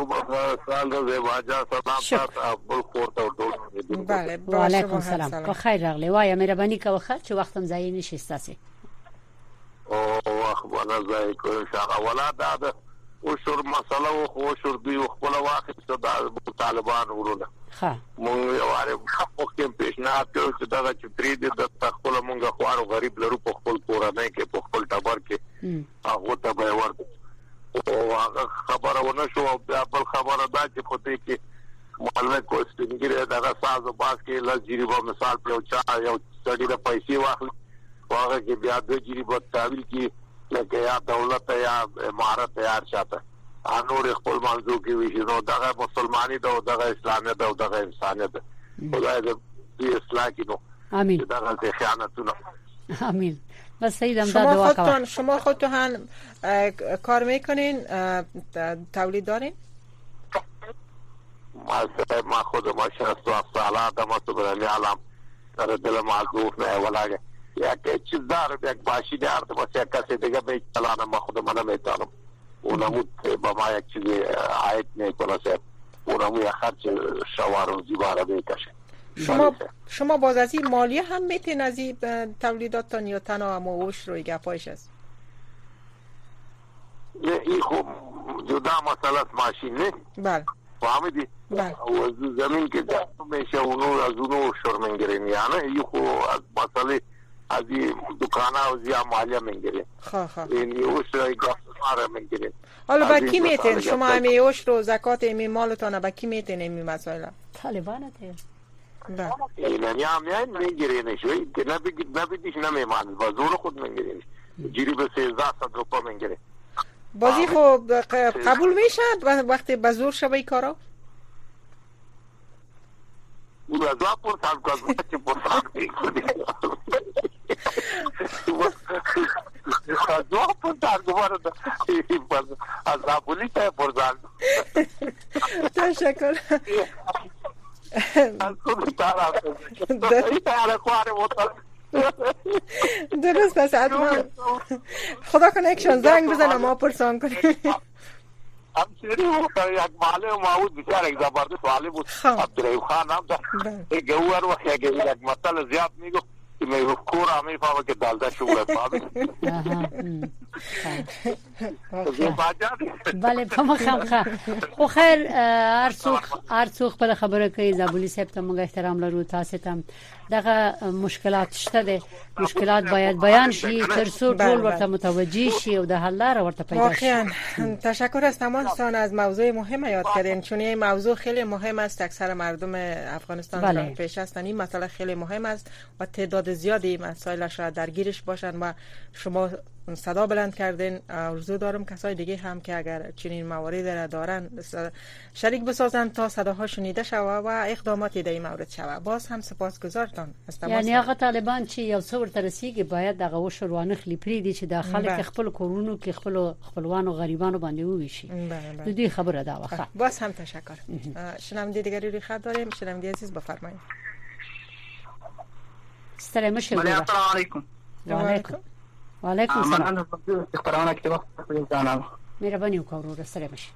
بله و علیکم السلام. بخیر راغلی. وای مهربانی کوه چې وختم ضایع نشي ستاسو. او وخت باندې ځای کوم شغه ولاده ده او شر مسله او خو شر دی خپل واخت د طالبان ورونه. ها مونږ یو واره په کې پیشنهاد کړو چې دا چې پری دې د خپل مونږ خوارو غریب لرو په خپل کورانه کې په خپل ټبر کې هغه ته به ورته او هغه خبره ونه شو او بل خبره دا چې په دې کې معلومه کوستینګره دا ساز او باس کې لږی په مثال په چا یو سړي د پیسې واخلي هغه کې بیا د جریبه تعویل کې لکه یا دولت یا امارت تیار شاته انور خپل منځو کې وي نو دغه مسلمانۍ دا دغه اسلامي دا دغه انسانيت خدای دې اصلاح کړي. امين. دغه خیانتونه. امين. بس سیدم دا دعا کوم. شما خودتون کار میکنین، تولید دارین؟ ما خود ما 60 ساله دم سبحان عالم در دل معذوف نه ولاګه یا که چیز دار یک باشی دار تو بس یک کسی دیگه به چلانا ما خود منم میتونم اونمو با ما یک چیزی عاید میکنه سر اونمو یک خرچ شوار و زیباره میکشه. شما باز از این مالیه هم میتین از این تولیداتتان یا تنها هم اوش روی گپایش است؟ این خوب جدا مسئله ماشین نه؟ بله فهمیدی؟ بله. و زمین که دست میشه اونو از اونو شرمنگیرین یعنی این خوب از مسئله از این دکانه و زیاد مالیه منگیرین. این اوش روی گفتماره منگیرین. حالا با کی میتین؟ شما همی اوش رو زکات امی مالتانه با کی میتین امی مسائله؟ طالبانه تیر. این هم میگیرینش که نبیدیش نمیماند با زور خود میگیرینش جیری به 1300 روپا میگیره. بازی خب قبول میشه وقتی به زور شوی کارا؟ اون از لا پرسان کنم که پرسان میکنی از لا پرسان کنم از لا پولیسه پرسان. تشکر. درست است. خدا کنه یکشان زنگ بزنم ما پرسان کنیم. همسری یک معلم معود بسیار یک زبردست معلم بود عبدالرحیم خان هم در یک گوهر وقت یک مثل زیاد میگو که می کور همی فهمه که دالده شوره فهمی. بله فهمم خو خیر هر څوک په خبره کوي. زابلی صاحب ته موږ احترام لرو. تاسو ته دغه مشکلات شته دي، مشکلات باید بیان شي تر څو ټول ورته متوجي شي او د حل لار ورته پیدا شي. واقعا تشکر از تمامتان. از موضوع مهم یاد کردین چون این موضوع خیلی مهم است. اکثر مردم افغانستان پیش هستند. این مسئله خیلی مهم است و تعداد زیادی مسائل شاید درگیرش باشند و شما صدا بلند کردین. آرزو دارم کسای دیگه هم که اگر چنین مواردی را دارن شریک بسازن تا صداها شنیده شوه و اقداماتی در این مورد شوه. باز هم سپاسگزارتان از تماس. یعنی هغه طالبان چې یو څور ترسیږي باید دغه وشروانه خلیپری دي چې داخله کې خپل کورونو کې خپلوانو غریبانو باندې وویشي. د دې خبره دا واخه. باز هم تشکر. شنونده دیگری روی خط داریم. شنونده عزیز بفرمایید. السلام علیکم. و علیکم السلام. مننه په خبرونه کې وخت ورکړئ. مهرباني وکړئ السلام علیکم.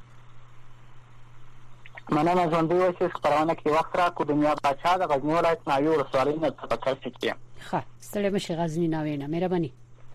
مننه ژوندۍ اوسئ. خبرونه کې وخت راکړو. دنیا بادشاه د غزنی ولایت ناوې ولسوالۍ نه په تاسو کې. ښه ستړي مشه غزنی ناوې نه مهرباني.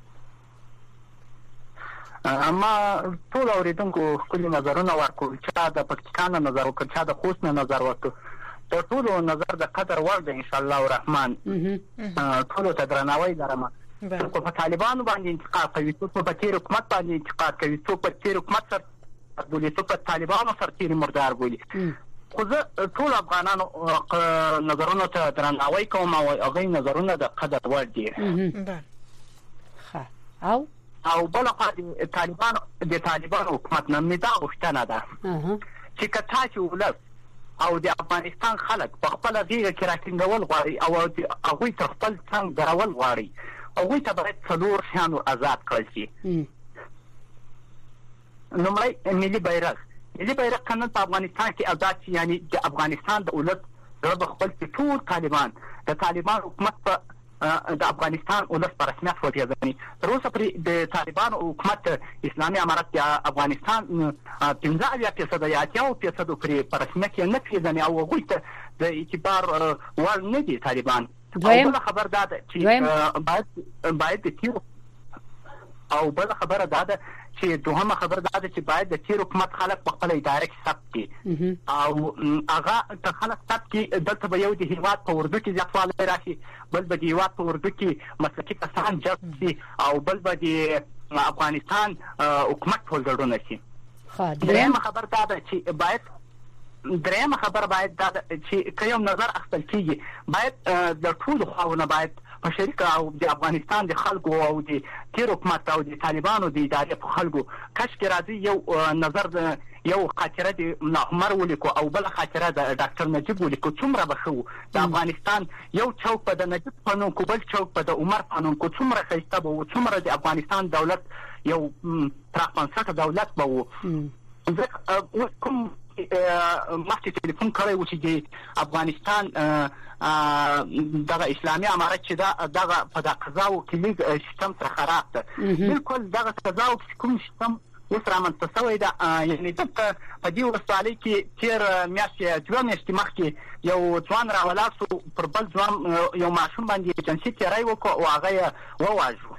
اما ټول اوریدونکو خپل نظرونه ورکړو. چې د پاکستان نظر وکړي، چې د خوست نظر وکړي. د ټول نظر د قدر وړ دی ان شاء الله الرحمن. ټول ته درناوی لرم. څوک په طالبانو باندې انتقاد کوي، څوک په تیر حکومت باندې انتقاد کوي، څوک په تیر حکومت سره بولي، څوک په طالبانو سره تیر مردار بولي. خو زه ټول افغانانو نظرونو ته درناوی کوم او هغه نظرونه د قدر وړ دي. او بل خوا د طالبانو حکومت نه مې دا غوښتنه ده چې که تاسو ولس او د افغانستان خلک په خپل غیږه کې راټینګول غواړي او هغوی تر خپل څنګ درول غواړي، هغوی ته باید څلور شیان آزاد کړل شي. لومړی ملي بیرغ. ملي بیرغ قانون په افغانستان کې آزاد شي، یعنی د افغانستان د ولس زړه به خپل چې ټول طالبان د طالبان حکومت په د افغانستان ولس په رسمیت وپېژني. تر اوسه پورې د طالبانو حکومت اسلامي امارت د افغانستان 15% یا 80% پورې په رسمیت کې نه پېژني او هغوی ته د اعتبار وړ نه دي طالبان. بله خبر دا ده چې باید د تیر او بله خبره دا ده چې دوهمه خبره دا ده چې باید د تیر حکومت خلک په خپل اداره کې ثبت کړي او هغه که خلک ثبت کړي دلته به یو د هیواد په اردو کې زیاتوالی راشي، بل به د هیواد په اردو کې مسلکي کسان جذب شي او بل به د افغانستان حکومت ټول ګډون شي. درېیمه خبره دا ده چې باید دا ده چې که یو نظر اخیستل کېږي باید د ټولو خواوونه باید په شریکه او د افغانستان د خلکو او د تیر حکومت او د طالبانو د ادارې په خلکو کشکې راځي یو نظر یو خاطره د عمر ولیکو او بل خاطره د ډاکټر نجیب ولیکو. څومره به ښه و د افغانستان یو چوک په د نجیب په نوم کو، بل چوک په د عمر په نوم کو، څومره ښایسته به و، څومره د افغانستان دولت یو پراخبنسټه دولت به و. کوم مخکې ټلیفون کړی و چې د افغانستان دغه اسلامي امارت چې دغه په د قضاو کې لږ سیستم سره خراب ده. بالکل دغه قضاو کې کوم سیستم اوس رامنځته شوی ده. یعنې دلته په دې ولسوالۍ کې تېر میاشت 2 میاشتې مخکې یو ځوان راولاړ شو، پر بل ځوان یو ماشوم باندې جنسي تېری وکړو او هغه یې وواژو.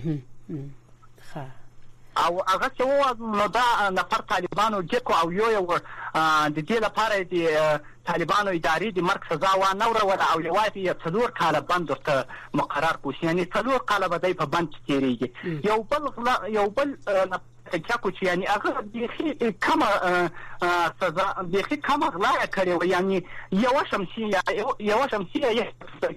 او هغه چې وواژو نو دا نفر طالبانو جکو او یو د دې لپاره د طالبانو ادارې د مرګ سزا وانوروله او یوازې یې 4 کاله بند ورته مقرر کړو، یعنې 4 کاله به دی په بند کې تېرېږي. یو بل چاکو چې یعنی هغه بیخي کمه سزا بیخي کمه غلا یې کړې وه، یعنې یوه شمسیه یې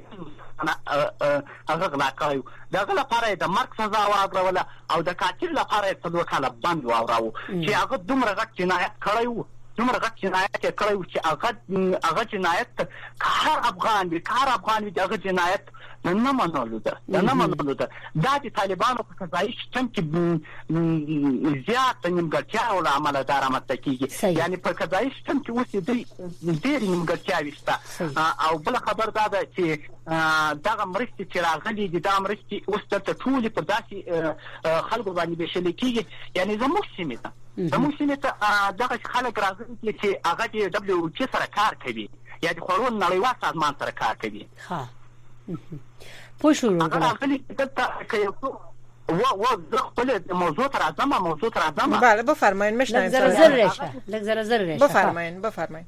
هغه غلا کړی و. د هغه لپاره یې د مرګ سزا واوروله او د قاتل لپاره یې 4 کاله بند واوراوه چې هغه دومره غټ جنایت کړی و، دومره غټ جنایت یې کړی و چې هغه جنایت که هر افغان وي د هغه جنایت نه منلو ده. دا د طالبانو په قضایي سیستم کې زیاته نیمګړتیاو له امله دا رامنځته کېږي. یعنې په قضایي سیستم کې اوس دوی ډېرې نیمګړتیاوې شته. او بله خبر دا ده چې دغه مرستې چې راغلي دي دا مرستې اوس دلته ټولې په داسې خلکو باندې ویشلې کېږي. یعنې زموږ سیمې ته دغه خلک راغلي دي چې هغه د WTO سره کار کوي یا د خوړو نړیوال سازمان سره کار کوي. پوه شو بله بفرمایید میشنویم. بفرمایید.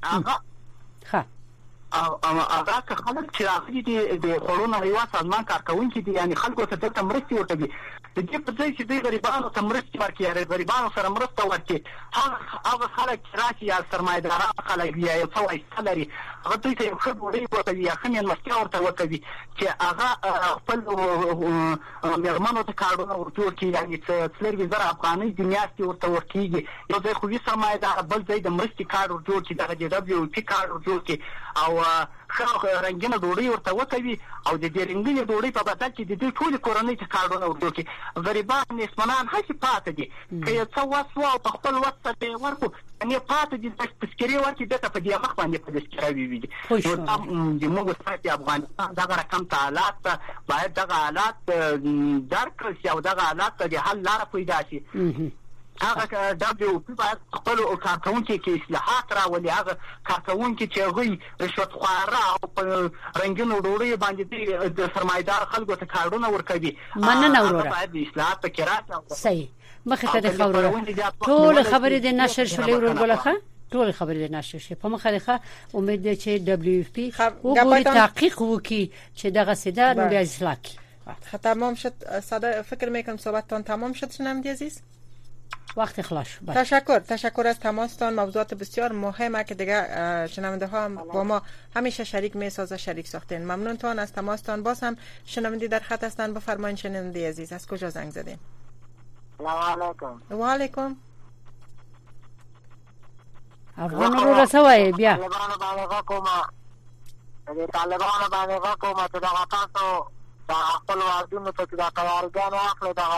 هغه که خلک چې راغلي دي د خوړو نړیوال سازمان کارکوونکي دي، یعنې خلکو ته دلته مرستې ورکوي. د دې په ځای چې دوی غریبانو ته مرستې ورکړي یا غریبانو سره مرسته ورکړي، هغه خلک چې راشي یا سرمایه‌داران خلک یا یو څه وایسته لري هغه دوی ته یو ښه ډوډۍ ورکوي یا ښه مېلمستیا ورته وکوي چې هغه خپل مېرمنو ته کارډونه ورجوړ کړي، یعنې څلرویشت زره افغانۍ د میاشتې ورته ورکېږي. یو ځای خوبي سرمایه داره، بل ځای د مرستې کارډ ورجوړ کړي، دغه DWP کارډ ورجوړ کړي او ښه رنګینه ډوډۍ ورته وکوي او د دې رنګینې ډوډۍ په بدل کې د دوی ټولې کورنۍ ته کارډونه ورجوړ کړي. غریبان نېستمنان هسې پاتې دي، که یو څه وس و او په خپل وس سره یې ورکړو، یعنې پاتې دي تذکرې ورکړي، بېرته په دې مخ باندې په تذکره وویږي. نو دا زموږ سره د افغانستان دغه رقم ته حالات باید دغه حالات درک کړل شي او دغه حالات ته د حل لاره پیدا شي. هغه WP باید خپل کارکوونکي کې اصلاحات راولي، هغه کارکوونکي چې هغوی رشوتخواره او په رنګینو ډوډیو باندې د سرمایه‌دار خلکو ته کارډونه ورکوي. مننه وروره. باید اصلاحات پکې راشي. صحیح. مخې ته د خبرو ټول خبرې د نشر شولې ورګلخه ټول خبرې د نشر شي په مخه ده. امید ده چې WP وګوري تحقیق وکړي چې دغه سیده نو بیا اصلاح کړي. تمام شد. ساده فکر میکنم صحبتتان تمام شد شنوندی عزیز. وقت خلاص. تشکر از تماستان. موضوعات بسیار مهمه که دیگه شنونده ها هم با ما همیشه شریک میسازه، شریک ساختین. ممنون تان از تماستان. باز هم شنونده در خط هستن. بفرمایید شنونده عزیز از کجا زنگ زدین؟ سلام علیکم. و علیکم. افغان رو رسوي بیا طالبانو باندې کومه د طالبانو باندې کومه چې دا تاسو دا خپل واردونو ته دا کارګان واخلي دا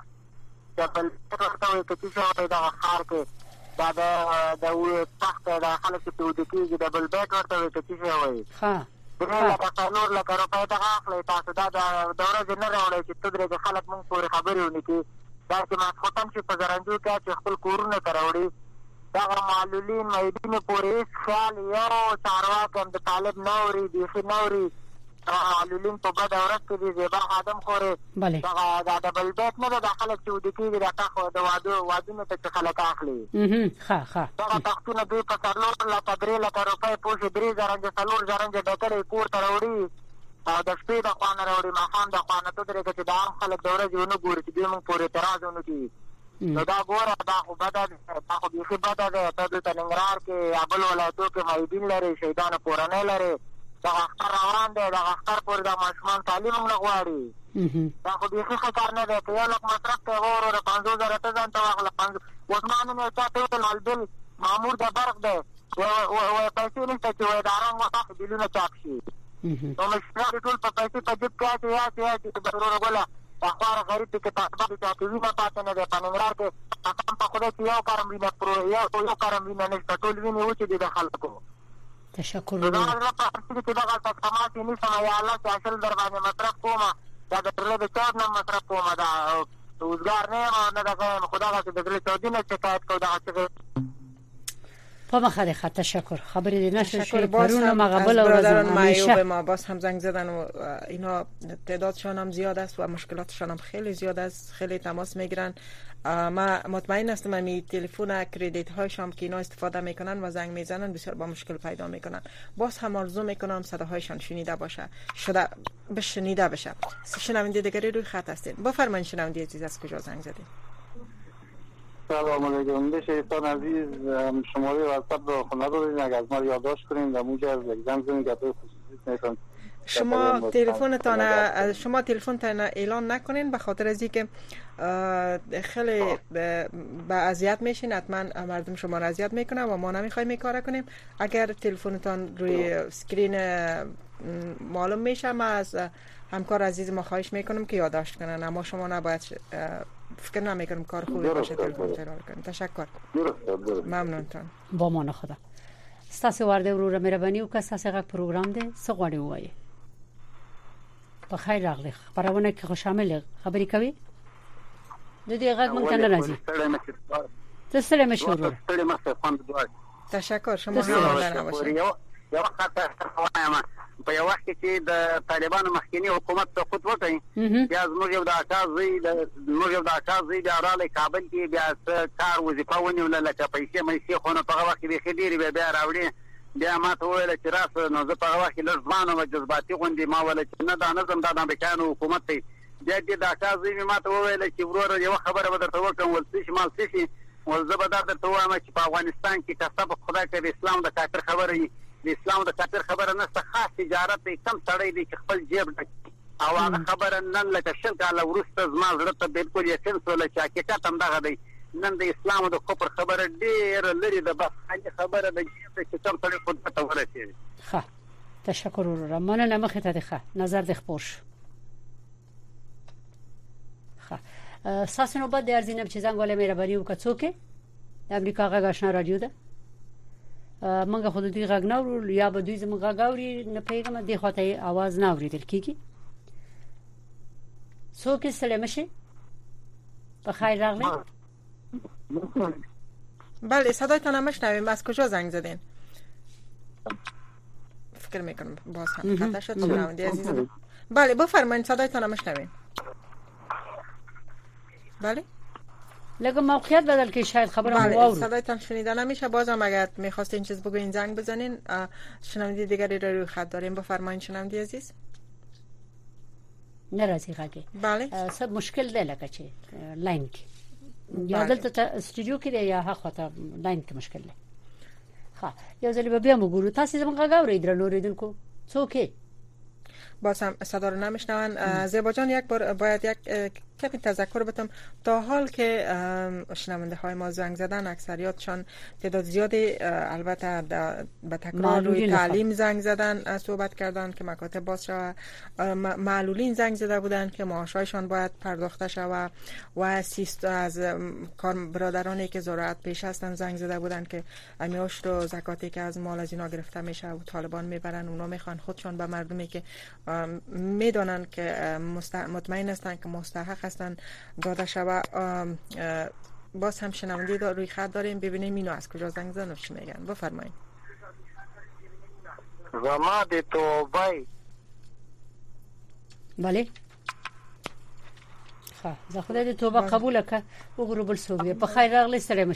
بل څه ته چې دا خار کې دا د تخت د خلک ته ودی کېږي د بل بیت ورته وي چې وایي ها دا څلور لکه روپۍ ته اخلي تاسو دا د ورځې نه راوړي چې ته درې خلک مونږ پورې خبرې ونکړي دا چې ما ختم شي په زرنجو کې چې خپل کورونه ته راوړي دا معلولین مېدین پورې خیال یو چارواکي د طالب نوري بیخي نوري معلولین په بد اورت کې دي زیبا آدم خوري دا د بل بیت نه د خلک چې ودی کېږي دا تاسو د وادونو ته خلک اخلي ها دا تاسو دوی په سرلور لا تدري لا روپۍ پوښي درې زرنګ سلور زرنګ ډکرې کور ته راوړي او د شپې د خوانه راوړي ما خان د خوانه ته درې چې دا خلک د ورځې ونه ګوري چې موږ پورې ترازونه دي نو دا ګوره دا خو بده ده دا خو بیخي بده ده ته دلته ننګرهار کې یا بل ولایتو کې معیدین لري شهیدانو کورنۍ لري دغه اختر روان دی دغه اختر پورې د ماشومان تعلیم هم نه غواړي دا خو بیخي ښه کار نه دی که یو لک مصرف کوې هغه وروره 50,000 ته ځان ته واخله اوس ما نن یو چا ته وویل البل مامور د برق دی وایي پیسې نشته چې وایي د رنګ وخت بیلونه چاپ شي نو مشران ټول په پیسې په جیب کې اچي وروره ګله اخبار غریب کې تاسو د تاکوي نه پاتې نه ده په ننګرهار کې تاسو په خدای کې یو کارم وینه پرو یو کارم وینه نشته ټول ویني و چې د خلکو تشکر دا الله په دې کې دا تاسو نه سم یا الله چې اصل در باندې مطرح کومه دا د ټول د چار نه مطرح کومه دا روزګار نه دا خدای چې د ټول چودینه شکایت کو دا څه په مخه خط تشکر خبری نشه شکر پرونه مقبل برادران معیوب ما باز هم زنگ زدن و اینا تعدادشان هم زیاد است و مشکلاتشان هم خیلی زیاد است خیلی تماس میگیرن ما مطمئن هستم می تلفن کردیت هایشان که اینا استفاده میکنن و زنگ میزنن بسیار با مشکل پیدا میکنن باز هم آرزو میکنم صداهایشان شنیده بشه شنونده دیگری روی خط هستین بفرمایید شنونده عزیز از کجا زنگ زدین سلام علیکم دوستان عزیز شماره واتساپ رو ندارید اگر از ما یادداشت کنین در موجه از اگزم زنی که خصوصی میکنم شما تلفنتان اعلان نکنین به خاطر از اینکه خیلی به اذیت میشین حتما مردم شما را اذیت میکنه و ما نمیخوایم این کارا کنیم اگر تلفنتان روی اسکرین معلوم میشه ما از همکار عزیز ما خواهش میکنم که یادداشت کنن اما شما نباید فکر نمیکنم کار خوبی باشه تلفن ترور کنیم تشکر ممنونتان با مان خدا ستاسو ورده وروره مهرباني وکړه ستاسو غږ پروګرام دی څه غواړي وایي په خیر راغلی خبرونه کې شامل خبرې کوي د دې غږ مونږ ته نه راځي ته سره مشهور تشکر شما هم باشید یو خاطر وایم په یو وخت کې د طالبانو مخکنی حکومت سقوط وکړي بیا زموږ یو د اکاز بیا رالی کابل کې بیا کار وظیفه ونیوله لکه پیسې خو نه په هغه وخت کې بیخي ډېرې بیا راوړي بیا ما ته وویل چې راسه نو زه په هغه وخت کې لږ ځوان وم جذباتي غوندې ما وویل چې نه دا نظم دا د امریکایانو حکومت دی بیا دې د اکاز زوی مې ما ته وویل چې وروره یوه خبره به درته وکړم ول څه شي مال څه شي ول زه به دا درته ووایم چې په افغانستان کې که ستا په خدای که د اسلام د کافر خبره وي د اسلام د کافر خبره نشته. خاص تجارت کم سړی دی چې خپل جیب ډکوي او هغه خبره نن لکه 20 کاله وروسته زما زړه ته بالکل یقین شول چې حقیقت هم دغه دی. نن د اسلام او د کفر خبره ډېره لرې ده، بس خبره د چې کم سړی قدرت ته ورسېږي. ښه تشکر وروره، مننه. مخې ته دی ښه نظر د خپور شو. ښه ستاسو نوبت دی ارزینم چې زنګ ولې مهرباني وکړه. څوک د امریکا غږ آشنا رادیو ده؟ منګه خود دې غږ نه ورو یا به دوی زموږ غږ اوري نه پیغام دی خواته आवाज نه اوریدل کیږي. څوک سلام شي په خیر راغلی. بله صدایتان هم میشنویم. از کجا زنگ زدین؟ فکر میکنم باز هم خطا شد شنونده عزیزم. بله بفرمایید صدایتان هم میشنویم. بله لگه موقعیت بدل که شاید خبرم بله صدایتان شنیده نمیشه. بازم اگر میخواستین چیز بگوین زنگ بزنین. شنونده دیگری رو روی خط داریم. بفرمایید شنونده عزیز. ناراضي غاګي bale سب مشکل دی لکه چې لاین کې یا دلته استودیو کې یا هغه لاین کې مشکل دی. ها یو ځل به بیا موږ تاسو زموږ غاوري درنوریدونکو څوک باز هم صدا رو نمیشنون. زیبا جان یک بار باید یک کمی تذکر بدم. تا حال که شنونده های ما زنگ زدن اکثریاتشان تعداد زیادی البته به تکرار روی تعلیم زنگ زدن صحبت کردن که مکاتب باز شود. معلولین زنگ زده بودن که معاشایشان باید پرداخته شود و سیست از کار برادرانی که زراعت پیش هستن زنگ زده بودن که امیاش رو زکاتی که از مال از اینا گرفته میشه و طالبان میبرن اونا میخوان خودشان به مردمی که میدونن که مطمئن هستن که مستحق هستن داده شود. باز هم شنونده روی خط داریم. ببینیم اینو از کجا زنگ زدن و چی میگن. بفرمایید. زما د توبه بله ښه زه خدای دې توبه قبول کړه. وګورو بل څوک دی. په خیر راغلی. ستړی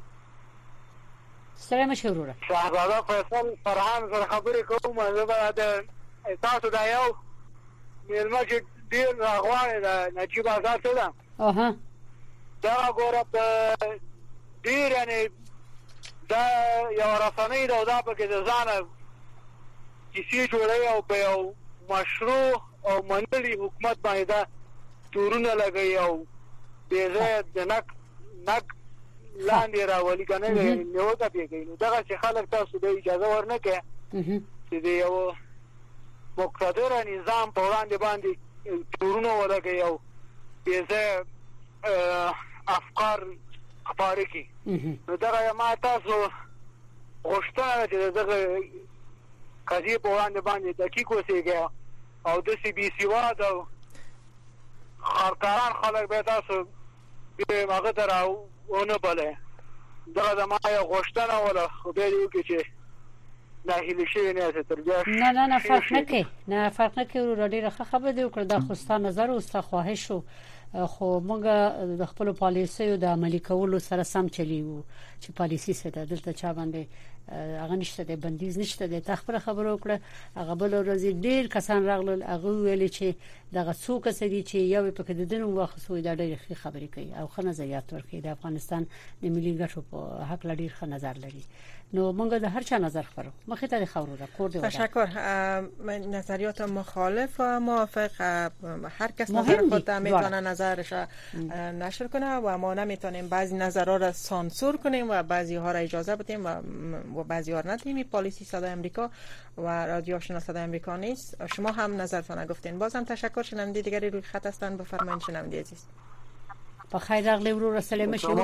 مشي وروره. شهزاده فیصل فرحان سره خبرې کوم. زه به د تاسو دا یو میلمه چې ډېر راغواړي د نجیب آزاد څه ده اها دا ګوره په ډېر یعنې دا یو رسنۍ ده او دا پکې د ځانه کیسې جوړوي او په یو مشروع او منلي حکومت باندې دا تورونه لګوي او بې ځایه د نک لاندې راولي که نه نیوکه پرې کوي. نو دغسې خلک تاسو د اجازه ورنکړئ چې د یو مقتدره نظام په وړاندې باندې تورونه ولګوي او بې ځایه افکار خپاره کړي. نو دغه ما تاسو غوښتنه ده چې د دغه قضیې په وړاندې باندې دقیق اوسېږئ او داسې بې سواده او خرکاران خلک به تاسو هغه ته راونه بلئ. دغه زما یو غوښتنه وله خدای دې وکړي چې ناهیلي شوي نه یاست تر بیا نه فرق نه کوي ورور. ډېره ښه خبره دې وکړه. دا خو ستا نظر او ستا خواهش و خو موږ د خپلو پالیسیو د عملي کولو سره سم چلیږو چې پالیسي څه ده. دلته چا باندې هغه نشته دی بندیز نشته دی. تا خپله خبره وکړه. هغه بله ورځ ډېر کسان راغلل هغه ویلي چې دغه څو کسه دي چې یو پکې د دې نوم واخیستو دا ډېرې ښې خبرې کوي او ښه نظریات ورکوي. د افغانستان د ملي ګټو په هکله ډېر ښه نظر لري. نو موږ د هر چا نظر خبرو مخې ته خبرو را کور دی. تشکر. نظریات مخالف و موافق هر کس نظر خود میتونه نظرش نشر کنه و ما نمیتونیم بعضی نظرها را سانسور کنیم و بعضی ها را اجازه بدیم و بعضی ها ندیم. پالیسی صدای امریکا و رادیو آشنا صدای امریکا نیست. شما هم نظرتون گفتین. بازم تشکر. شنونده دیگری روی خط هستن. بفرمایید شنونده عزیز. بخیر راغلی ورور. سلام شي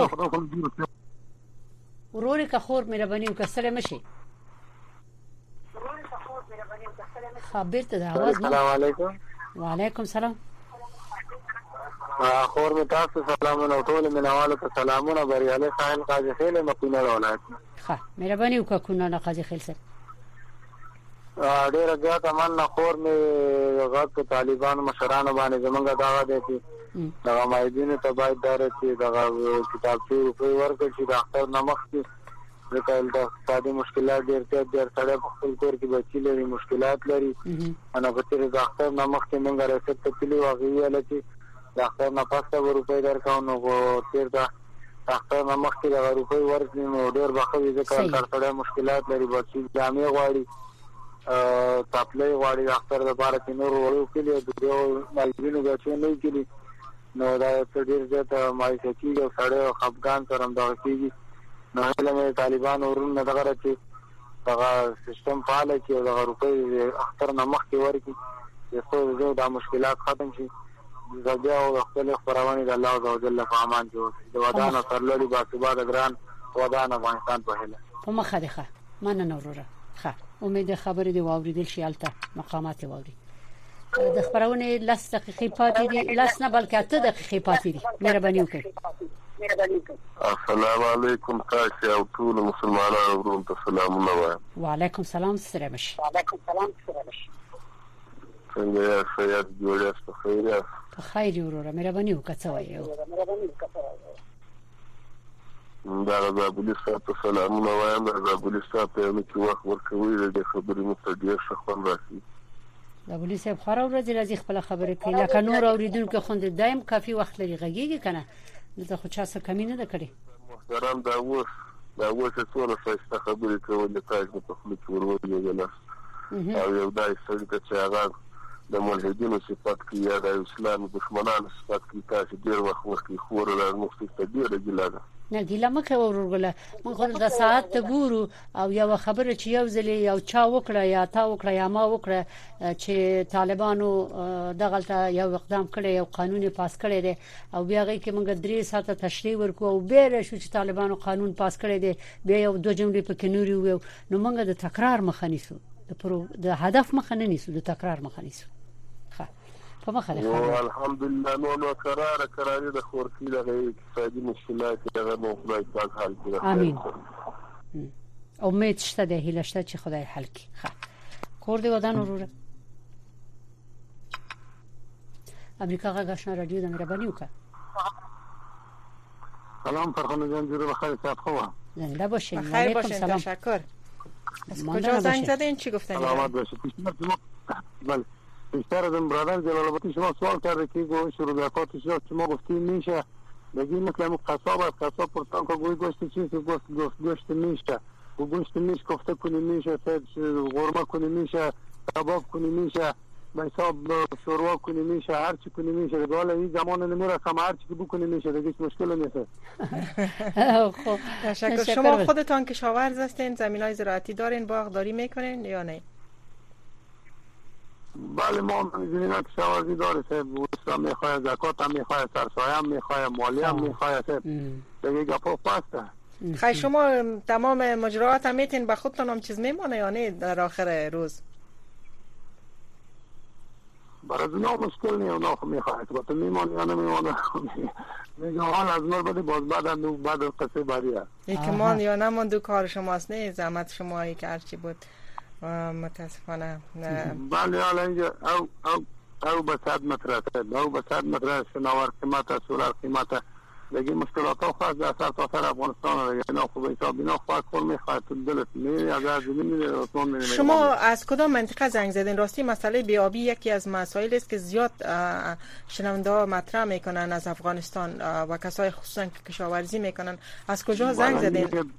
ورور که خور مهرباني وکړه. سلام شي خبر ته د आवाज. السلام علیکم. وعلیکم سلام. خور می تاسو سلامونه ټول منوالو ته سلامونه. بریالي ساحل قاضي خیل مکونه ولایت. ښه مهرباني وکړه کونه قاضي خیل سره. ډېر زیات مننه. خور می غږ په طالبانو مشرانو باندې زمونږ دعوه دی چې دغه مایدینو ته باید دا چې دغه کتابچې روپۍ ورکړي چې د اختر نه مخکې ځکه د اقتصادي مشکلات ډېر سړی په خپل کور کې بچي لري مشکلات لري. نو په تېر د اختر نه مخکې موږ ریاست ته تللي وو. هغې ویله چې د اختر نه پس ته به روپۍ درکوو. نو په تېر د اختر نه مخکې د روپۍ ورکړي نو ډېر به ښه وي ځکه هلته سړی مشکلات لري بچي جامې غواړي څپلۍ غواړي د اختر دپاره چې نور وړو کلي د یو ملګرینو بچو نه کلي نو دا څه ډېر زیاته مایوسه کېږي او سړی خفګان سره همدغه کېږي نو هیله مې د طالبانو ورونه دغه ده چې دغه سیسټم فعاله کړي او دغه روپۍ د اختر نه مخکې ورکړي څو دا مشکلات ختم شي بیا او خپل خبرونه د الله عزوجل په امان کې اوسي د ودان سرلوري باثباته ګران ودان افغانستان په هله په مخه ده مننه وروره ښه امید خبرې دی واوریدل شي البته مقامات واوري د خبرونه لس دقیقې پاتې دي لس نه بلکې 8 دقیقې پاتې دي مهرباني وکړئ السلام علیکم تاسو او ټول مسلمانانو ورونو ته سلامونه وایم وعلیکم سلام سره مشي څنګه یې سید جوړه په خیر یاست په خیر وروره مهرباني وکړئ څه وایو دا غزابلی ستاسو سلامونه وایم غزابلی ستاسو نو چې وخت ورکوي د خبرې متډیر شخصا راځي غزابلی صاحب خورا ورځ راځي خپل خبرې کوي لکه نور اوریدونکو خوند دایم کافي وخت لري غږیږي کنه دغه خو چا څه کمی نه کړی محترم دا اوس څوره څه خبرې کوي د تاسو په خپل ورولې ولاس او یو دای څه چې هغه د ملحدینو صفات کې یا د اسلام دښمنانو صفات کې تاسو ډیر وخت خور راغلی ته ډیر ګیلاده نه ګیله مکه ورغله موږ د ساعت ته ګورو او یو خبره چې یو ځلې یو چا وکړه یا تا وکړه یا ما وکړه چې طالبانو دغلته یو اقدام کړی یو قانون پاس کړی دی او بیا غي کې موږ 3 ساعته تشریح ورکو او بیره شو چې طالبانو قانون پاس کړی دی بیا یو دوه جملې پکې نوري وو نو موږ د تکرار مخه نیسو د هدف مخه نه نیسو د تکرار مخه نیسو په مخه ده الحمدلله نو قرار د خورکی د اقتصادي مشکلات هغه مو خدای پاک حل کړي امين امید شته د هیله شته چې خدای حل کړي کور دی ودان وروره امریکا غاښنا رادیو د مهرباني وکړه سلام فرخانه جان جوړه بخیر صاحب خو زنده باشین علیکم سلام تشکر از کجا زنگ زدین چی گفتن سلامت باشید بله بیشتر از این برادر جلال آبادی شما سوال کرده که شروعات شما گفتیم میشه بگیم مثلا قصاب از قصاب پرسان که گوشت چیزی گوشت میشه و گوشت میشه کفته کنی میشه غرمه کنی میشه کباب کنی میشه به حساب شوروا کنی میشه هر چی کنی میشه دیگه حالا این زمان نمیرسم هر چی بکنی میشه دیگه هیچ مشکلی نیست خب تشکر شما خودتان کشاورز هستین زمینای زراعتی دارین باغداری میکنین یا نه بله ما زمینه کشاورزی داره صاحب اسلام میخواه زکات هم میخواه سرسایه هم میخواه مالی هم میخواه صاحب دیگه گپا پسته خیلی شما تمام مجرات هم میتین به خودتان هم چیز میمانه یا نه در آخر روز برای اونا مشکل نیست اونا میخواه تو میمانه یا نمیمانه میگه حال از نور بده باز بعد قصه بریه یکمان یا نماندو کار شماست نه زحمت شمایی که هرچی بود متاسفانه بله حالا اینجا او به 100 متر است او به 100 متر شناور قیمت سولار قیمت دیگه مشکلات ها خواهد در سر تا سر افغانستان دیگه اینا خوب حساب اینا خواهد کل میخواهد تو دلت شما از کدام منطقه زنگ زدین؟ راستی مسئله بیابی یکی از مسائل است که زیاد شنونده ها مطرح میکنن از افغانستان و کسای خصوصا که کشاورزی میکنن. از کجا زنگ زدین؟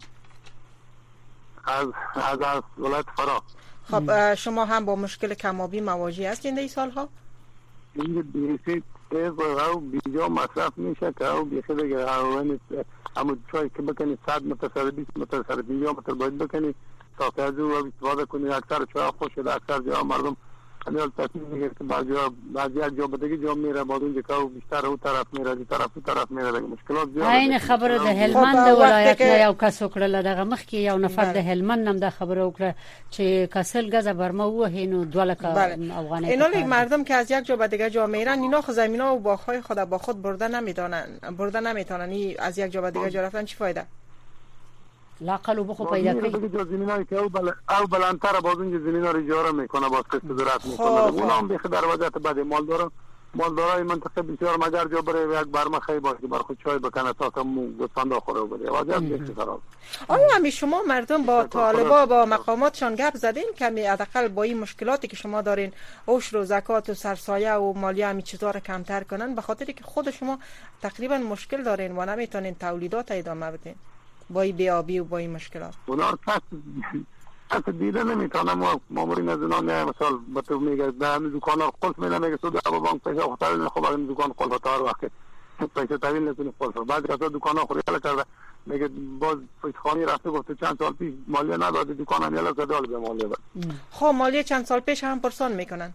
از ولایت فرا. خب شما هم با مشکل کمابی مواجه هستین این سالها؟ این بیخی او بیجا مصرف میشه که او بیخی دیگه همون چای که بکنی 100 متر سر 20 متر سر 50 متر باید بکنی تا که از او استفاده کنی. اکثر چای خوش شده اکثر جا مردم همیال تصمیم میگه که بعضی یک جا بدگی جا میره بعد اونجا که او بیشتر او طرف میره دی طرف او طرف میره دیگه مشکلات زیاد. این خبر ده هلمند ولایت نه یو کس وکړه دغه مخکې یو نفر د هلمند نم د خبره وکړه چې کسل غزه برما وهینو دولک افغانستان. اینا لیگ مردم که از یک جا به دیگه جا میرن اینا خو زمینا و باغ‌های خود با خود برده نمیتونن از یک جا به دیگه جا رفتن چی فایده؟ لاقل بخو پیدا کنی جو زمینایی که او بلندتر باز اونجا زمینا رو اجاره میکنه باز که صدرات میکنه اونا هم بخ در وضعیت بد مال دارن مالدارای منطقه بسیار مگر جا بره یک برمه خیلی باشه بر خود چای بکنه تا گوسفند خوره و بره وضعیت بسیار خراب. آیا همین شما مردم با طالبا با مقاماتشان گپ زدین کمی حداقل با این مشکلاتی که شما دارین عشر و زکات و سرسایه و مالیه همین چطور کمتر کنن، به خاطری که خود شما تقریبا مشکل دارین و نمیتونین تولیدات ادامه بدین با این بیابی و با این مشکلات؟ اونا کس دیده نمیتونم مامورین از اینا نه مثلا به تو میگه در دکان ها قلف میده میگه سود ابا بانک پیسه خطر خب این دکان قلف تا هر وقت پیسه تحویل نکنی قلف بعد کسا دکان ها خوریال کرده میگه باز پیشخانی رفته گفته چند سال پیش مالیه نداده دکان هم یلا زدال به مالیه بد. خب مالیه چند سال پیش هم پرسان میکنن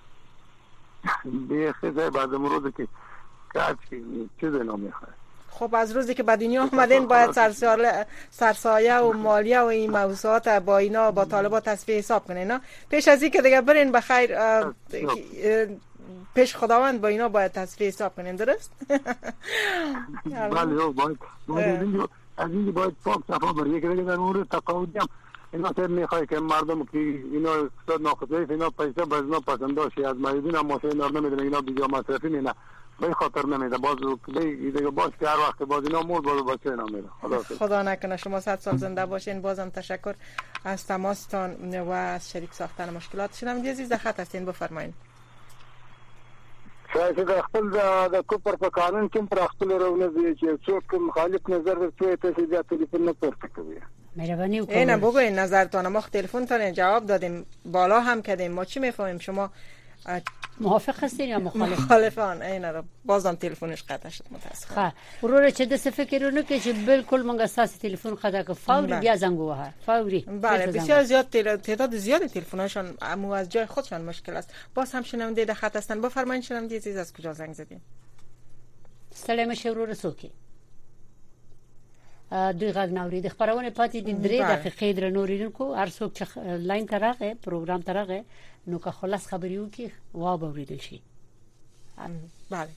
بیخی زی بعد امروزی که چیزی نمیخواه. خب از روزی که به دنیا آمدین باید سرسایه و مالیه و این موضوعات با اینا با طالبا تصفیه حساب کنین نه؟ پیش از این که دیگه برین بخیر پیش خداوند با اینا باید تصفیه حساب کنین، درست؟ بله باید از این باید پاک صفا بر یک دیگه در مورد تقاعدی هم اینا سر میخواه که مردم که اینا اقتصاد ناقصه اینا پیسه باز اینا پسنداشی از مریضین هم ماشین نار نمیدن اینا بیجا مصرفی نه به خاطر نمیده باز دیگه باز که هر وقت باز اینا مول باز بچه اینا میده. خدا نکنه شما 100 سال زنده باشین. بازم تشکر از تماستان و از شریک ساختن مشکلات. شنونده عزیز در خط هستین، بفرمایید. شاید در خپل د کوپر په قانون کې پر خپل رونه دی چې څوک مخالف نظر ورته ته چې تلیفون نه پورته کوي. مهربانی وکړئ اینا بگوین نظرتون. ما تلفن تون جواب دادیم، بالا هم کردیم، ما چی میفهمیم؟ شما موافق هستین یا مخالف؟ مخالفان. اینا رو بازم تلفنش قطع شد متاسفانه. ورور چې د څه فکر ونه کې چې بالکل مونږ اساس تلفن قطع ک فوري بیا زنګ وها فوري. بله بسیار زیاد تعداد زیادی تلفناشون از جای خودشان مشکل است. باز هم شنونده در خط هستن، بفرمایید شنونده عزیز از کجا زنگ زدین؟ سلام شورور سوکی دوی غږ ناوري د خبرونه پاتې د 3 دقیقې در نوریدونکو هر څوک چې لاین ترغه پروګرام ترغه نو که خلاص خبريو کې وا بوریدل شي. بله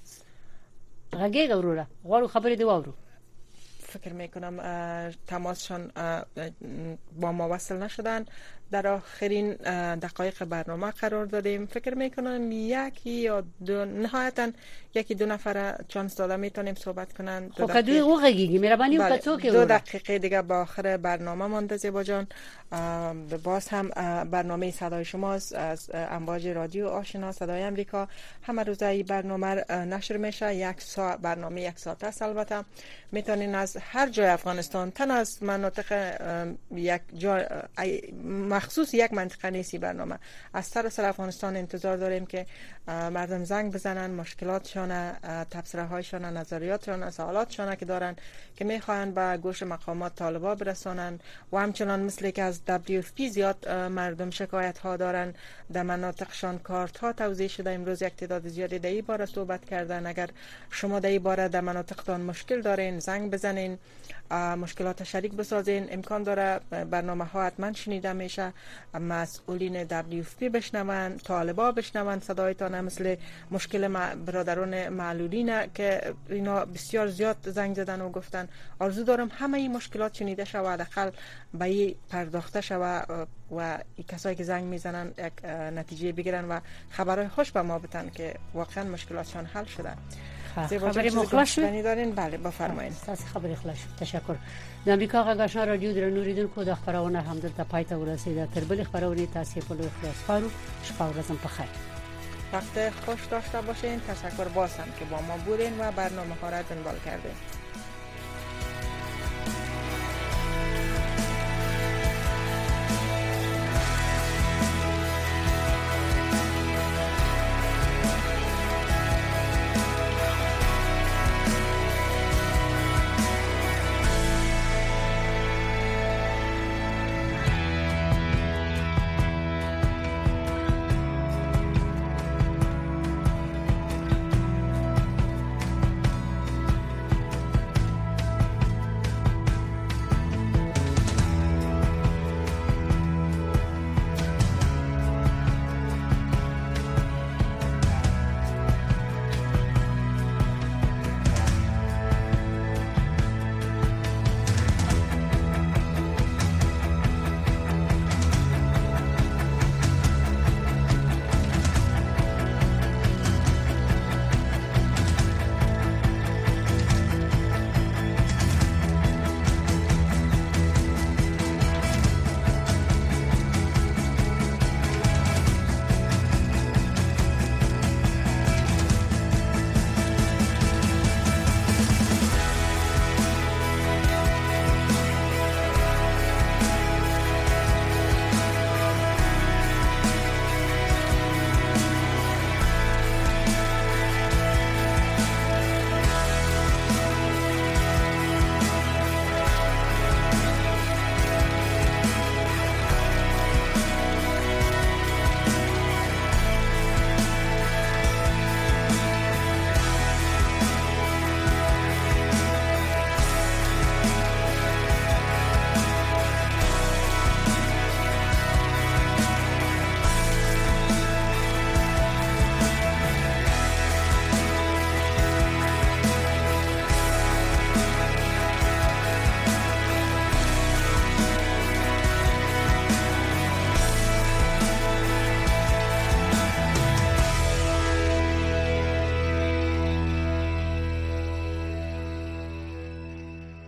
غږی غوروره غواړو خبرې دی واورو. فکر میکنم تماسشان با ما وصل نشدن. در آخرین دقایق برنامه قرار دادیم. فکر میکنم یکی یا نهایتا یکی دو نفر چانس داده میتونیم صحبت کنن. خب دوی اوغگی مهربانی وکړه 2 دقیقه دیگه با آخر برنامه مونده. زیبا جان باز هم برنامه صدای شماست از امواج رادیو آشنا صدای امریکا. همه روزه این برنامه نشر میشه. یک ساعت برنامه 1 ساعت است. البته میتونین از هر جای افغانستان، تن از مناطق یک جای مخصوص یک منطقه نیستی برنامه، از سر افغانستان انتظار داریم که مردم زنگ بزنن، مشکلاتشان، تبصره هایشان، نظریاتشان، سوالاتشان که دارن که میخواهند به گوش مقامات طالبا برسانن و همچنان مثل که از WFP زیاد مردم شکایت ها دارن در مناطقشان. کارت ها توزیع شده. امروز یک تعداد زیادی در این باره صحبت کردن. اگر شما در این باره در مناطقتان مشکل دارین زنگ بزنین، مشکلات شریک بسازین. امکان داره برنامه ها حتما شنیده میشه، مسئولین WFP بشنون، طالبا بشنون صدایتان، مثل مشکل برادران معلولین که اینا بسیار زیاد زنگ زدن و گفتن آرزو دارم همه این مشکلات شنیده شود، حداقل به این پرداخته شود و این کسایی که زنگ میزنن یک نتیجه بگیرن و خبرهای خوش به ما بدن که واقعا مشکلاتشان حل شده. خبری مخلص شد؟ دارین؟ بله بفرمایید. خبری خلاص شد. تشکر. د امریکا غږ آشنا رادیو درنوریدونکو د خبرونه هم دلته پاتې ورسېده. تر بلې خبرونه تاسو په لوی خلاص فارو شپه ورځم په خیر. وقت خوش داشته باشین. تشکر بازم که با ما بودین و برنامه ها را دنبال کردین.